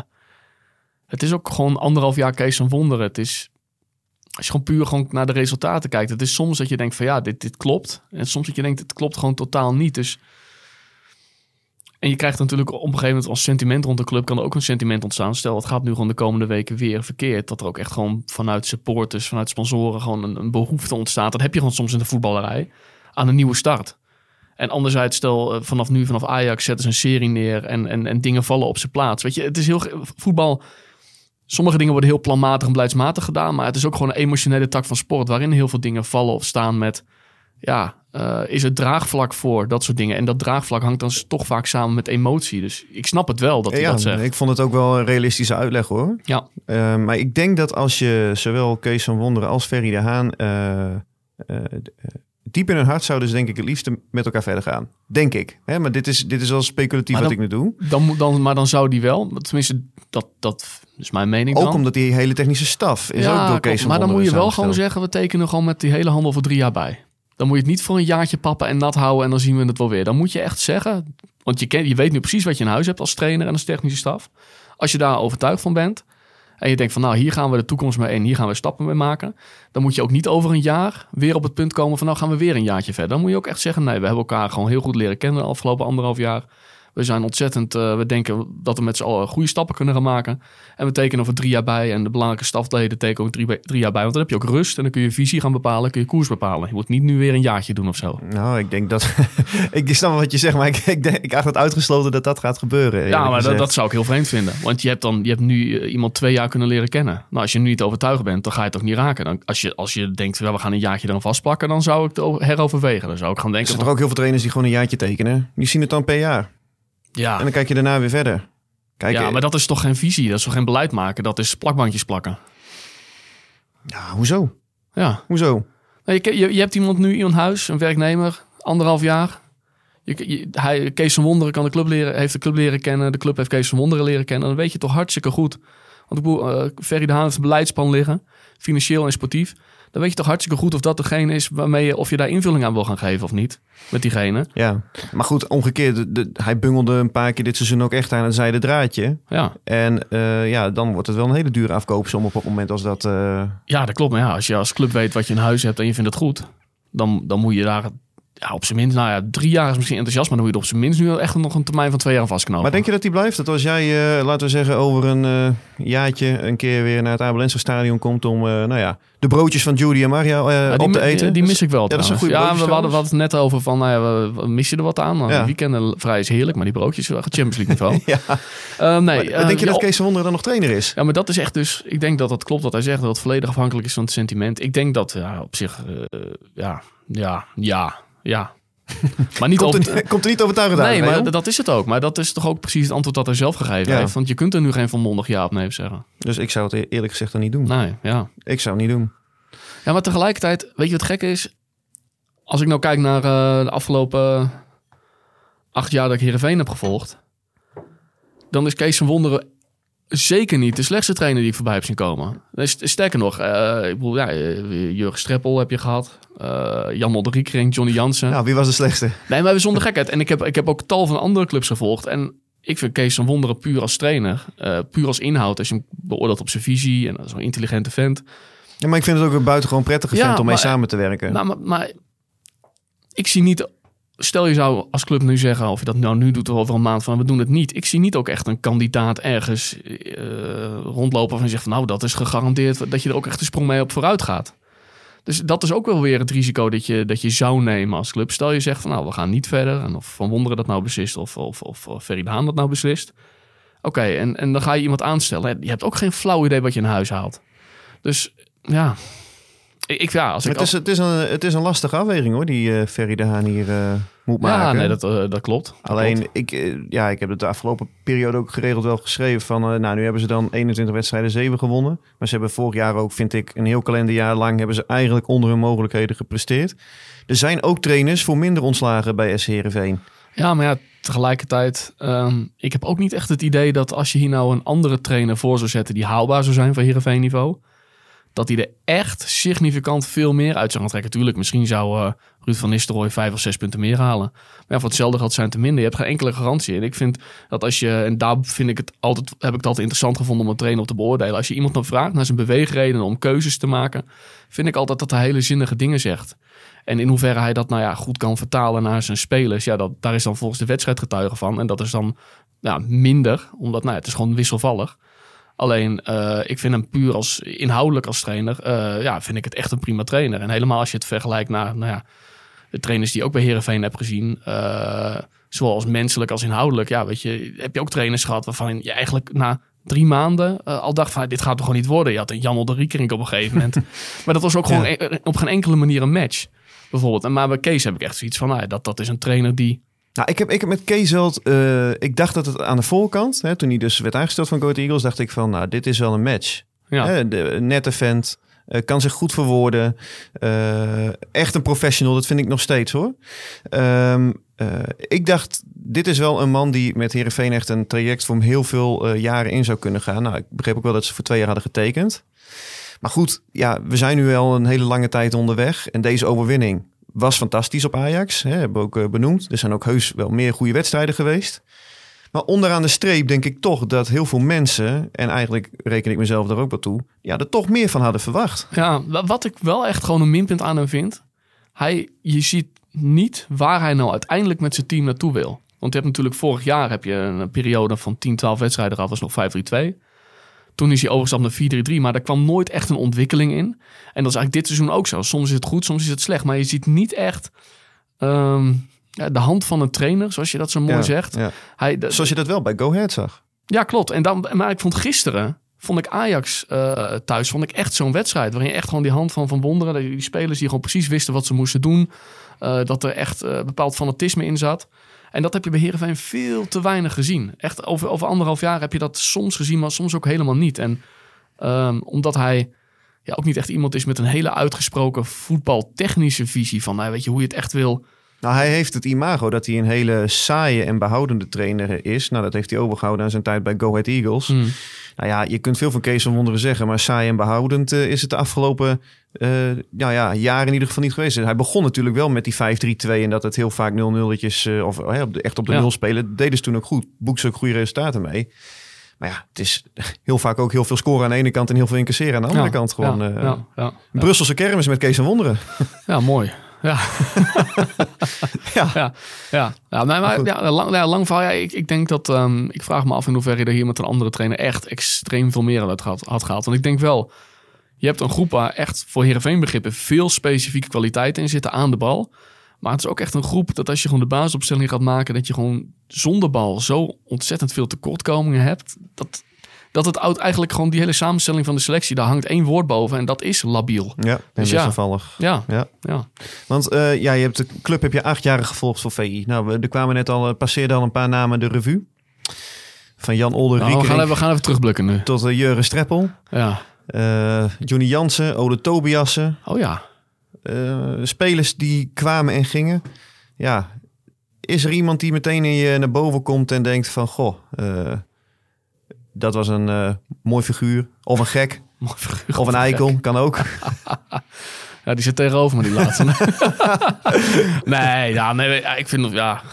het is ook gewoon 1,5 jaar Kees van Wonderen. Het is, als je gewoon puur naar de resultaten kijkt. Het is soms dat je denkt van dit klopt. En soms dat je denkt, het klopt gewoon totaal niet. Dus, en je krijgt natuurlijk op een gegeven moment als sentiment rond de club kan er ook een sentiment ontstaan. Stel, het gaat nu gewoon de komende weken weer verkeerd. Dat er ook echt gewoon vanuit supporters, vanuit sponsoren gewoon een behoefte ontstaat. Dat heb je gewoon soms in de voetballerij aan een nieuwe start. En anderzijds, stel vanaf Ajax zetten ze een serie neer en dingen vallen op zijn plaats. Weet je, het is heel voetbal sommige dingen worden heel planmatig en beleidsmatig gedaan. Maar het is ook gewoon een emotionele tak van sport. Waarin heel veel dingen vallen of staan met... is het draagvlak voor dat soort dingen. En dat draagvlak hangt dan toch vaak samen met emotie. Dus ik snap het wel dat hij dat zegt. Ik vond het ook wel een realistische uitleg hoor. Ja. Maar ik denk dat als je zowel Kees van Wonderen als Ferry de Haan... diep in hun hart zouden ze denk ik het liefste met elkaar verder gaan. Denk ik. Hè? Maar dit is wel speculatief wat ik nu doe. Maar dan zou die wel. Tenminste, dat is mijn mening ook dan. Omdat die hele technische staf is ook door Kees van Wonderen. Maar dan moet je wel gewoon zeggen, we tekenen gewoon met die hele handel voor 3 jaar bij. Dan moet je het niet voor een jaartje pappen en nat houden en dan zien we het wel weer. Dan moet je echt zeggen, want je weet nu precies wat je in huis hebt als trainer en als technische staf. Als je daar overtuigd van bent en je denkt van hier gaan we de toekomst mee en hier gaan we stappen mee maken. Dan moet je ook niet over een jaar weer op het punt komen van gaan we weer een jaartje verder. Dan moet je ook echt zeggen, nee, we hebben elkaar gewoon heel goed leren kennen de afgelopen 1,5 jaar. We zijn ontzettend, we denken dat we met z'n allen goede stappen kunnen gaan maken. En we tekenen over 3 jaar bij. En de belangrijke stafleden tekenen ook 3 jaar bij. Want dan heb je ook rust en dan kun je visie gaan bepalen. Kun je koers bepalen. Je moet niet nu weer een jaartje doen of zo. Nou, ik denk dat... ik snap wel wat je zegt, maar ik acht het uitgesloten dat gaat gebeuren. Ja, maar dat zou ik heel vreemd vinden. Want je hebt nu iemand 2 jaar kunnen leren kennen. Nou, als je nu niet overtuigd bent, dan ga je het toch niet raken. Dan, als je denkt, we gaan een jaartje dan vastplakken, dan zou ik het heroverwegen. Dan zou ik gaan denken... Er zijn toch ook heel veel trainers die gewoon een jaartje tekenen? Die zien het dan per jaar. Ja. En dan kijk je daarna weer verder. Maar dat is toch geen visie? Dat is toch geen beleid maken? Dat is plakbandjes plakken. Ja, hoezo? Ja. Hoezo? Je hebt iemand huis, een werknemer, 1,5 jaar. Kees van Wonderen heeft de club leren kennen. De club heeft Kees van Wonderen leren kennen. Dan weet je toch hartstikke goed. Want ik bedoel, Ferry de Haan heeft een beleidsplan liggen. Financieel en sportief. Dan weet je toch hartstikke goed of dat degene is of je daar invulling aan wil gaan geven of niet. Met diegene. Ja, maar goed, omgekeerd. Hij bungelde een paar keer dit seizoen ook echt aan het zijde draadje. Ja. En dan wordt het wel een hele dure afkoopsom op het moment als dat... Ja, dat klopt. Maar als je als club weet wat je in huis hebt en je vindt het goed, dan moet je daar... Ja, op zijn minst, 3 jaar is misschien enthousiast, maar dan moet je er op zijn minst nu echt nog een termijn van 2 jaar aan vastknopen. Maar denk je dat die blijft? Dat als jij, laten we zeggen, over een jaartje een keer weer naar het Abelense stadion komt om, de broodjes van Judy en Mario op te eten? Die mis ik wel. Ja, dat is een goede broodjes. We hadden het net over van, mis je er wat aan? De weekenden vrij is heerlijk, maar die broodjes wel Champions League niveau. Denk je dat Kees van Wonderen dan nog trainer is? Ja, maar dat is echt dus, ik denk dat klopt wat hij zegt, dat het volledig afhankelijk is van het sentiment. Ik denk dat, op zich, ja. Maar niet komt er niet overtuigend uit? Nee, maar dat is het ook. Maar dat is toch ook precies het antwoord dat hij zelf gegeven heeft. Want je kunt er nu geen volmondig ja of nee zeggen. Dus ik zou het eerlijk gezegd dan niet doen. Nee, ja. Ik zou het niet doen. Ja, maar tegelijkertijd, weet je wat gek is? Als ik nou kijk naar de afgelopen 8 jaar dat ik Heerenveen heb gevolgd, dan is Kees van Wonderen zeker niet de slechtste trainer die ik voorbij heb zien komen. Sterker nog, Jurgen Streppel heb je gehad. Jan Olderikering, Johnny Jansen. Nou, wie was de slechtste? Nee, maar zonder gekheid. En ik heb ook tal van andere clubs gevolgd. En ik vind Kees van Wonderen puur als trainer. Puur als inhoud. Als je hem beoordeelt op zijn visie. En zo'n intelligente vent. Ja, maar ik vind het ook een buitengewoon prettige vent om mee samen te werken. Nou, maar ik zie niet... Stel je zou als club nu zeggen, of je dat nou nu doet over een maand van we doen het niet. Ik zie niet ook echt een kandidaat ergens rondlopen van je zegt van dat is gegarandeerd dat je er ook echt een sprong mee op vooruit gaat. Dus dat is ook wel weer het risico dat je zou nemen als club. Stel je zegt van we gaan niet verder. En of Van Wonderen dat nou beslist of Ferry de Haan dat nou beslist. Oké, en dan ga je iemand aanstellen. Je hebt ook geen flauw idee wat je in huis haalt. Dus ja... Het is een lastige afweging hoor, die Ferry de Haan hier moet maken. Ja, nee, dat klopt. Alleen, ik heb het de afgelopen periode ook geregeld wel geschreven van... nu hebben ze dan 21 wedstrijden 7 gewonnen. Maar ze hebben vorig jaar ook, vind ik, een heel kalenderjaar lang... hebben ze eigenlijk onder hun mogelijkheden gepresteerd. Er zijn ook trainers voor minder ontslagen bij SC Heerenveen. Ja, maar tegelijkertijd... ik heb ook niet echt het idee dat als je hier nou een andere trainer voor zou zetten... die haalbaar zou zijn voor Heerenveen niveau... dat hij er echt significant veel meer uit zou gaan trekken. Tuurlijk, misschien zou Ruud van Nistelrooy 5 of 6 punten meer halen. Maar voor hetzelfde geld zijn te minder. Je hebt geen enkele garantie. En ik vind dat als je... En daar heb ik het altijd interessant gevonden om een trainer op te beoordelen. Als je iemand dan vraagt naar zijn beweegredenen om keuzes te maken... vind ik altijd dat hij hele zinnige dingen zegt. En in hoeverre hij dat goed kan vertalen naar zijn spelers... daar is dan volgens de wedstrijd getuige van. En dat is dan minder, omdat het is gewoon wisselvallig. Alleen, ik vind hem puur inhoudelijk als trainer, vind ik het echt een prima trainer. En helemaal als je het vergelijkt naar de trainers die je ook bij Heerenveen hebt gezien, zowel als menselijk als inhoudelijk. Ja, weet je, heb je ook trainers gehad waarvan je eigenlijk na 3 maanden al dacht van, dit gaat toch gewoon niet worden. Je had een Jan Olderiekerink op een gegeven moment. Maar dat was ook gewoon op geen enkele manier een match. Bijvoorbeeld. Maar bij Kees heb ik echt zoiets van, dat is een trainer die... Nou, ik heb met Kees ik dacht dat het aan de voorkant, toen hij dus werd aangesteld van Go Ahead Eagles, dacht ik van, nou, dit is wel een match. Ja. Nette vent, kan zich goed verwoorden. Echt een professional, dat vind ik nog steeds hoor. Ik dacht, dit is wel een man die met Heerenveen echt een traject voor heel veel jaren in zou kunnen gaan. Nou, ik begreep ook wel dat ze voor 2 jaar hadden getekend. Maar goed, we zijn nu al een hele lange tijd onderweg. En deze overwinning was fantastisch op Ajax. Hebben we ook benoemd. Er zijn ook heus wel meer goede wedstrijden geweest. Maar onderaan de streep denk ik toch dat heel veel mensen, en eigenlijk reken ik mezelf daar ook wel toe, er toch meer van hadden verwacht. Ja, wat ik wel echt gewoon een minpunt aan hem vind. Je ziet niet waar hij nou uiteindelijk met zijn team naartoe wil. Want je hebt natuurlijk vorig jaar heb je een periode van 10, 12 wedstrijden gehad, was nog 5-3-2. Toen is hij overgestapt naar 4-3-3, maar daar kwam nooit echt een ontwikkeling in. En dat is eigenlijk dit seizoen ook zo. Soms is het goed, soms is het slecht. Maar je ziet niet echt de hand van een trainer, zoals je dat zo mooi zegt. Ja. Zoals je dat wel bij Go Ahead zag. Ja, klopt. Maar ik vond gisteren, Ajax thuis, vond ik echt zo'n wedstrijd. Waarin je echt gewoon die hand van Wonderen, die spelers die gewoon precies wisten wat ze moesten doen. Dat er echt bepaald fanatisme in zat. En dat heb je bij Heerenveen veel te weinig gezien. Echt over 1,5 jaar heb je dat soms gezien, maar soms ook helemaal niet. En omdat hij ook niet echt iemand is met een hele uitgesproken voetbaltechnische visie van, weet je, hoe je het echt wil. Nou, hij heeft het imago dat hij een hele saaie en behoudende trainer is. Nou, dat heeft hij overgehouden aan zijn tijd bij Go Ahead Eagles. Nou ja, je kunt veel van Kees van Wonderen zeggen, maar saai en behoudend is het de afgelopen jaren in ieder geval niet geweest. Hij begon natuurlijk wel met die 5-3-2 en dat het heel vaak 0-0'tjes echt op de nul spelen. Deden ze toen ook goed. Boekten ze ook goede resultaten mee. Maar ja, het is heel vaak ook heel veel scoren aan de ene kant en heel veel incasseren aan de andere kant. Gewoon Brusselse kermis met Kees van Wonderen. Ja, mooi. Ja. Lang verhaal. Ik denk dat ik vraag me af in hoeverre je er hier met een andere trainer echt extreem veel meer uit had gehaald. Want ik denk wel, je hebt een groep waar echt voor Heerenveen begrippen veel specifieke kwaliteiten in zitten aan de bal. Maar het is ook echt een groep dat als je gewoon de basisopstelling gaat maken, dat je gewoon zonder bal zo ontzettend veel tekortkomingen hebt. Dat het eigenlijk gewoon die hele samenstelling van de selectie, daar hangt 1 woord boven en dat is labiel. Ja, en dus wisselvallig. Ja. Want je hebt de club heb je 8 jaar gevolgd voor VI. Nou, er kwamen net passeerden al een paar namen de revue. Van Jan Olderiekerink. We gaan even terugblikken nu. Tot Jurgen Streppel. Ja. Johnny Jansen, Ode Tobiassen. Oh ja. Spelers die kwamen en gingen. Ja, is er iemand die meteen in je naar boven komt en denkt van, goh, dat was een mooi figuur. Of een gek. Of een eikel, kan ook. Ja, die zit tegenover me, die laatste. Nee, ik vind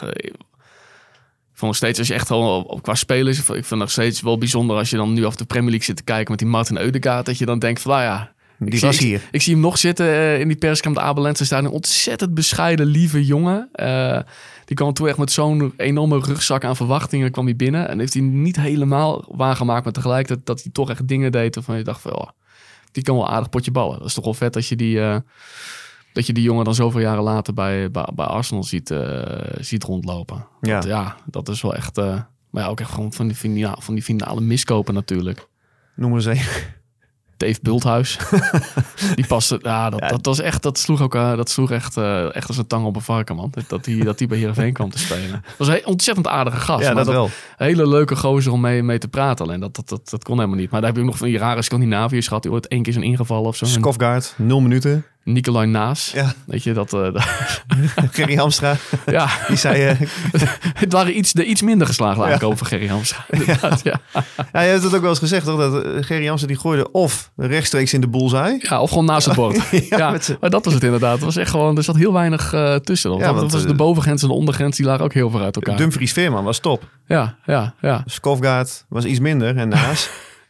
ik vond nog steeds, als je echt al qua spelers, ik vind het nog steeds wel bijzonder als je dan nu af de Premier League zit te kijken met die Martin Ødegaard, dat je dan denkt van, ik zie hem nog zitten in die perskamp, de Abelense staan, een ontzettend bescheiden, lieve jongen. Die kwam toen echt met zo'n enorme rugzak aan verwachtingen kwam hij binnen. En heeft hij niet helemaal waargemaakt, maar tegelijkertijd dat hij toch echt dingen deed waarvan je dacht van, die kan wel aardig potje ballen. Dat is toch wel vet dat je die jongen dan zoveel jaren later bij Arsenal ziet rondlopen. Ja. Dat is wel echt, maar ook echt gewoon van die finale miskopen natuurlijk. Noem maar eens Dave Bulthuis. Die paste. Dat was echt. Dat sloeg echt als een tang op een varken, man. Dat hij bij Heerenveen kwam te spelen. Dat was een ontzettend aardige gast. Ja, dat wel. Een hele leuke gozer om mee te praten. Alleen dat kon helemaal niet. Maar daar heb je ook nog van die rare Scandinaviërs gehad. Die ooit 1 keer zijn ingevallen of zo. Skofgaard, 0 minuten. Nicolai Naas. Ja. Weet je dat? Gerry Hamstra. Ja. Die zei. Het waren de iets minder geslagen aankopen van Gerry Hamstra. Ja, je hebt het ook wel eens gezegd, toch? Dat Gerry Hamstra die gooide of rechtstreeks in de bullseye. Ja, of gewoon naast het bord. Maar dat was het inderdaad. Het was echt gewoon, er zat heel weinig tussen. Dat was de bovengrens en de ondergrens, die lagen ook heel ver uit elkaar. Dumfries Veerman was top. Ja. Skofgaard was iets minder en Naas.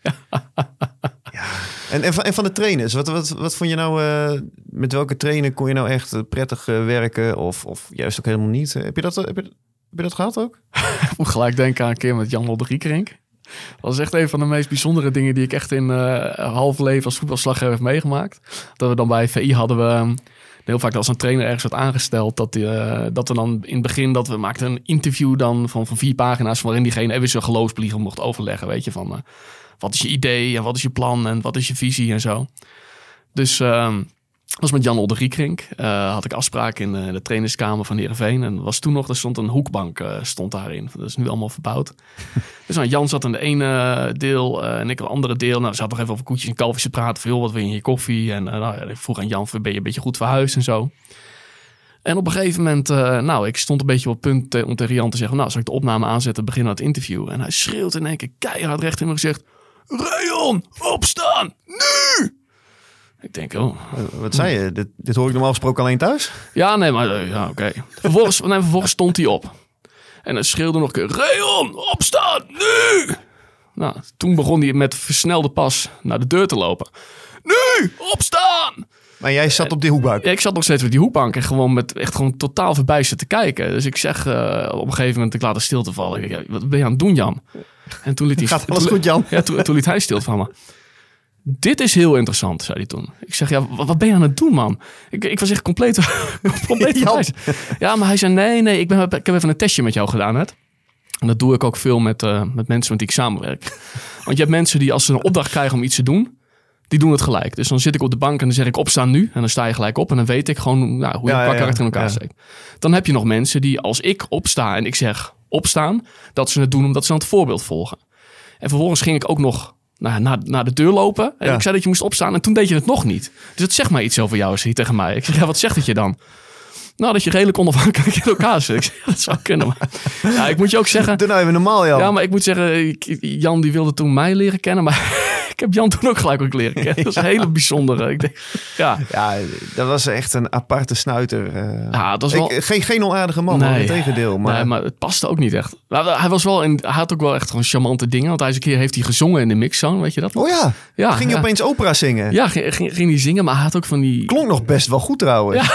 En van de trainers, wat vond je nou, met welke trainer kon je nou echt prettig werken of juist ook helemaal niet? Heb je dat gehad ook? Ik moet gelijk denken aan een keer met Jan Olderiekerink. Dat was echt een van de meest bijzondere dingen die ik echt in half leven als voetbalslaggever heb meegemaakt. Dat we dan bij VI hadden we Heel vaak als een trainer ergens wordt aangesteld, dat we dan in het begin, dat we maakten een interview dan van 4 pagina's, waarin diegene even zijn geloofspliegen mocht overleggen. Weet je, van wat is je idee en wat is je plan en wat is je visie en zo. Dus was met Jan Olderiekrink. Had ik afspraak in de trainerskamer van Heerenveen. En was toen nog, er stond een hoekbank stond daarin. Dat is nu allemaal verbouwd. Dus Jan zat aan de ene deel en ik aan het andere deel. Nou, we zaten nog even over koetjes en kalfjes te praten. Veel, wat wil je in je koffie? En ik vroeg aan Jan, ben je een beetje goed verhuisd en zo. En op een gegeven moment, ik stond een beetje op het punt om tegen Jan te zeggen, zal ik de opname aanzetten, beginnen aan het interview. En hij schreeuwt in één keer keihard recht in mijn gezicht, Rayon, opstaan, nu! Ik denk, wat zei je? Dit hoor ik normaal gesproken alleen thuis? Ja, nee, maar oké. Vervolgens stond hij op. En hij schreeuwde nog een keer, Rayon, opstaan, nu! Nou, toen begon hij met versnelde pas naar de deur te lopen. Nu, opstaan! Maar jij zat op die hoekbank? Ja, ik zat nog steeds op die hoekbank en gewoon gewoon totaal verbijsterd te kijken. Dus ik zeg op een gegeven moment, ik laat de stilte vallen. Wat ben je aan het doen, Jan? En toen liet hij... Gaat alles goed, Jan? Ja, toen liet hij stil van me. Dit is heel interessant, zei hij toen. Ik zeg, wat ben je aan het doen, man? Ik was echt compleet Ja, maar hij zei, nee, ik heb even een testje met jou gedaan, net. En dat doe ik ook veel met mensen met die ik samenwerk. Want je hebt mensen die als ze een opdracht krijgen om iets te doen, die doen het gelijk. Dus dan zit ik op de bank en dan zeg ik opstaan nu. En dan sta je gelijk op en dan weet ik gewoon hoe je karakter in elkaar steekt. Dan heb je nog mensen die als ik opsta en ik zeg opstaan, dat ze het doen omdat ze dan het voorbeeld volgen. En vervolgens ging ik ook nog naar de deur lopen. En ik zei dat je moest opstaan en toen deed je het nog niet. Dus het zegt maar iets over jou, zei hij tegen mij. Ik zeg, wat zegt het je dan? Nou, dat je redelijk onafhankelijk in elkaar zit. Ik zeg, dat zou kunnen. Maar ik moet je ook zeggen... Doe nou even normaal, Jan. Ja, maar ik moet zeggen, Jan die wilde toen mij leren kennen, maar ik heb Jan toen ook gelijk ook leren kennen. Dat is een hele bijzondere. Ik denk, ja, dat was echt een aparte snuiter. Ja, dat was wel... Geen onaardige man, nee, integendeel. Maar het paste ook niet echt. Hij had ook wel echt gewoon charmante dingen. Want hij is een keer heeft hij gezongen in de mixzone, weet je dat? Oh ja, ging je opeens opera zingen? Ja, ging hij zingen, maar hij had ook van die... Klonk nog best wel goed trouwens.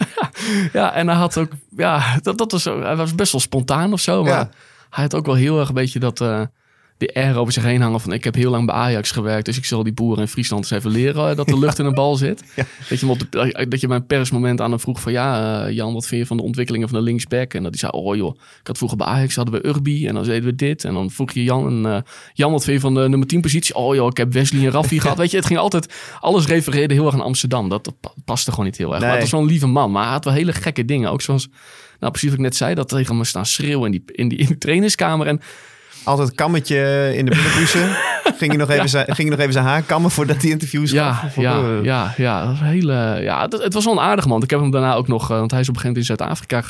Ja, en hij had ook... Ja, hij was best wel spontaan of zo. Maar hij had ook wel heel erg een beetje die air over zich heen hangen van ik heb heel lang bij Ajax gewerkt, dus ik zal die boeren in Friesland eens even leren dat de lucht in een bal zit. Ja. Dat je bij een persmoment aan hem vroeg van Jan, wat vind je van de ontwikkelingen van de linksback? En dat hij zei, joh, ik had vroeger bij Ajax, hadden we Urbi en dan deden we dit. En dan vroeg je Jan, wat vind je van de nummer 10 positie? Oh joh, ik heb Wesley en Raffi gehad. Weet je, het ging altijd, alles refereerde heel erg aan Amsterdam. Dat paste gewoon niet heel erg. Nee. Maar het was wel een lieve man, maar hij had wel hele gekke dingen. Ook zoals, precies wat ik net zei, dat tegen me staan schreeuwen in die trainingskamer en altijd kammetje in de binnenblouse. Ging je nog even zijn haar kammen voordat die interviews gaf? Ja. Dat was het was wel een aardig man. Ik heb hem daarna ook nog, want hij is op een gegeven moment in Zuid-Afrika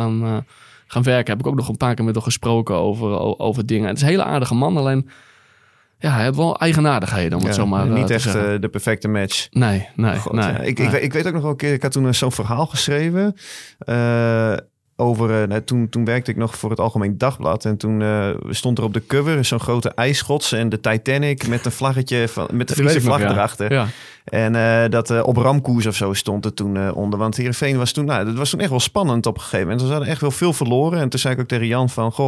gaan werken. Heb ik ook nog een paar keer met hem gesproken over dingen. Het is een hele aardige man, alleen hij had wel eigenaardigheden, om het zo maar niet te echt zeggen. De perfecte match. Nee. Ik weet ook nog wel een keer, ik had toen zo'n verhaal geschreven over, toen werkte ik nog voor het Algemeen Dagblad. En toen stond er op de cover zo'n grote ijsschots en de Titanic met een vlaggetje met de Friese vlag erachter. Ja. En dat op ramkoers of zo stond er toen onder. Want Heerenveen was toen, dat was toen echt wel spannend op een gegeven moment. Ze hadden echt wel veel verloren. En toen zei ik ook tegen Jan van,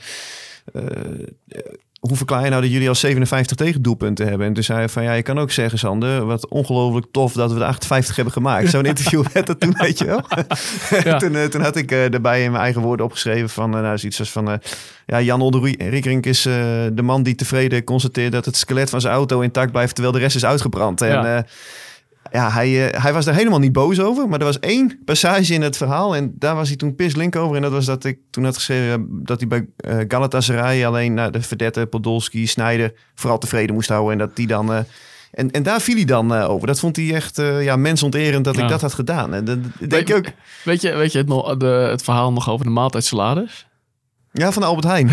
hoe verklaar je nou dat jullie al 57 tegendoelpunten hebben? En toen zei hij van, je kan ook zeggen, Sander, wat ongelooflijk tof dat we de 58 hebben gemaakt. Zo'n interview werd dat toen, weet je wel. Ja. toen had ik erbij in mijn eigen woorden opgeschreven van, zoiets als van, Jan Olderiekrink is de man die tevreden constateert dat het skelet van zijn auto intact blijft, terwijl de rest is uitgebrand. En hij was daar helemaal niet boos over. Maar er was één passage in het verhaal. En daar was hij toen pislink over. En dat was dat ik toen had geschreven dat hij bij Galatasaray alleen de verdette, Podolski, Sneijder vooral tevreden moest houden. En dat die dan... En daar viel hij dan over. Dat vond hij echt mensonterend dat ik dat had gedaan. En dat denk ik ook. Weet je het verhaal nog over de maaltijdsalades? Ja, van de Albert Heijn.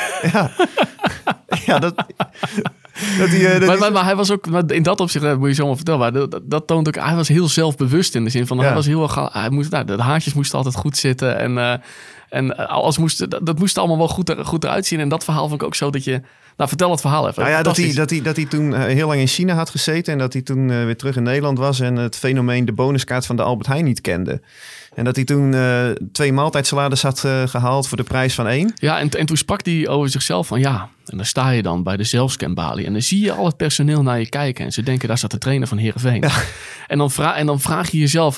Maar hij was ook in dat opzicht, dat moet je zomaar vertellen, maar dat toont ook, hij was heel zelfbewust in de zin van, hij was heel de haartjes moesten altijd goed zitten en alles moest allemaal wel goed eruit zien. En dat verhaal vond ik ook zo dat je, vertel het verhaal even. Dat hij toen heel lang in China had gezeten en dat hij toen weer terug in Nederland was en het fenomeen de bonuskaart van de Albert Heijn niet kende. En dat hij toen 2 maaltijdsalades had gehaald voor de prijs van 1. Ja, en toen sprak hij over zichzelf van en dan sta je dan bij de zelfscanbalie. En dan zie je al het personeel naar je kijken. En ze denken, daar staat de trainer van Heerenveen. Ja. En dan vraag je jezelf af,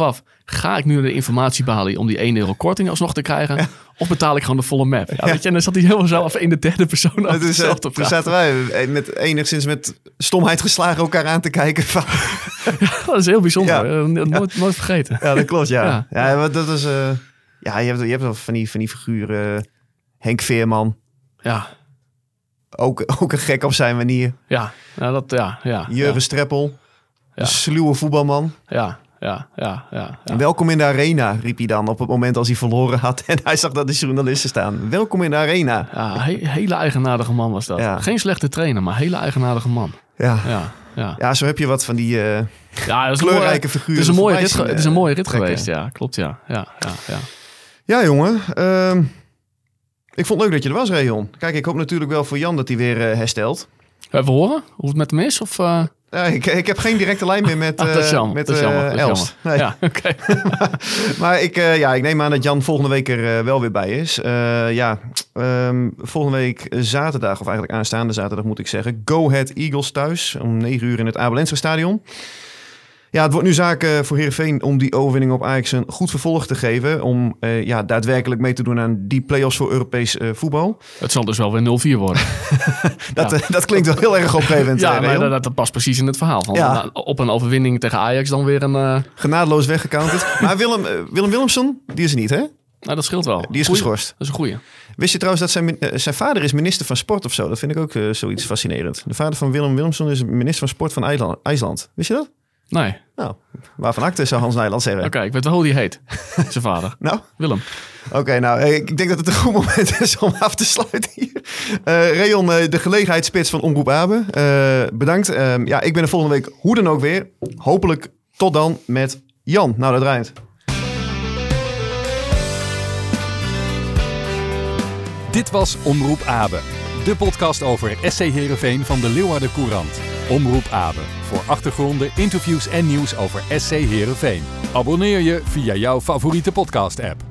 ga ik nu naar de informatiebalie om die €1 korting alsnog te krijgen? Ja. Of betaal ik gewoon de volle map? Ja, weet je, en dan zat hij helemaal zo in de derde persoon over zichzelf te praten. Toen zaten wij enigszins met stomheid geslagen elkaar aan te kijken. Van... Ja, dat is heel bijzonder. Ja. Nooit vergeten. Ja, dat klopt, ja. Ja, dat is... je hebt wel van die figuren. Henk Veerman. Ja. Ook een gek op zijn manier. Ja. Jurgen Streppel. Een sluwe voetbalman. Ja. Welkom in de arena, riep hij dan op het moment als hij verloren had. En hij zag dat de journalisten staan. Welkom in de arena. Ja, hele eigenaardige man was dat. Ja. Geen slechte trainer, maar hele eigenaardige man. Ja, zo heb je wat van die kleurrijke figuren. Het is een mooie rit geweest, ja. Klopt, ja. Ja, jongen. Ik vond het leuk dat je er was, Reon. Kijk, ik hoop natuurlijk wel voor Jan dat hij weer herstelt. Even horen hoe het met hem is? Of, Ja, ik heb geen directe lijn meer met Elst. Nee. Ja, okay. Maar ik neem aan dat Jan volgende week er wel weer bij is. Volgende week zaterdag, of eigenlijk aanstaande zaterdag moet ik zeggen. Go Ahead Eagles thuis om 9:00 in het Abel Enstra Stadion. Ja, het wordt nu zaak voor Heerenveen om die overwinning op Ajax een goed vervolg te geven. Om daadwerkelijk mee te doen aan die play-offs voor Europees voetbal. Het zal dus wel weer 0-4 worden. Dat klinkt wel heel erg opgevend. Ja, maar dat past precies in het verhaal. Van, op een overwinning tegen Ajax dan weer een... Genadeloos weggecounterd. Maar Willem Willemsson, die is er niet, hè? Nou, dat scheelt wel. Die is geschorst. Dat is een goeie. Wist je trouwens dat zijn vader is minister van Sport of zo? Dat vind ik ook zoiets fascinerend. De vader van Willem Willemsson is minister van Sport van IJsland. Wist je dat? Nee. Nou, waarvan acte zou Hans Nijland zeggen. Oké, ik weet wel hoe die heet. Zijn vader. Nou? Willem. Oké, nou, ik denk dat het een goed moment is om af te sluiten hier. Reon, de gelegenheidsspits van Omroep Abe. Bedankt. Ik ben er volgende week hoe dan ook weer. Hopelijk tot dan met Jan. Nou, dat draait. Dit was Omroep Abe. De podcast over SC Heerenveen van de Leeuwarden Courant. Omroep Abe. Voor achtergronden, interviews en nieuws over SC Heerenveen. Abonneer je via jouw favoriete podcast-app.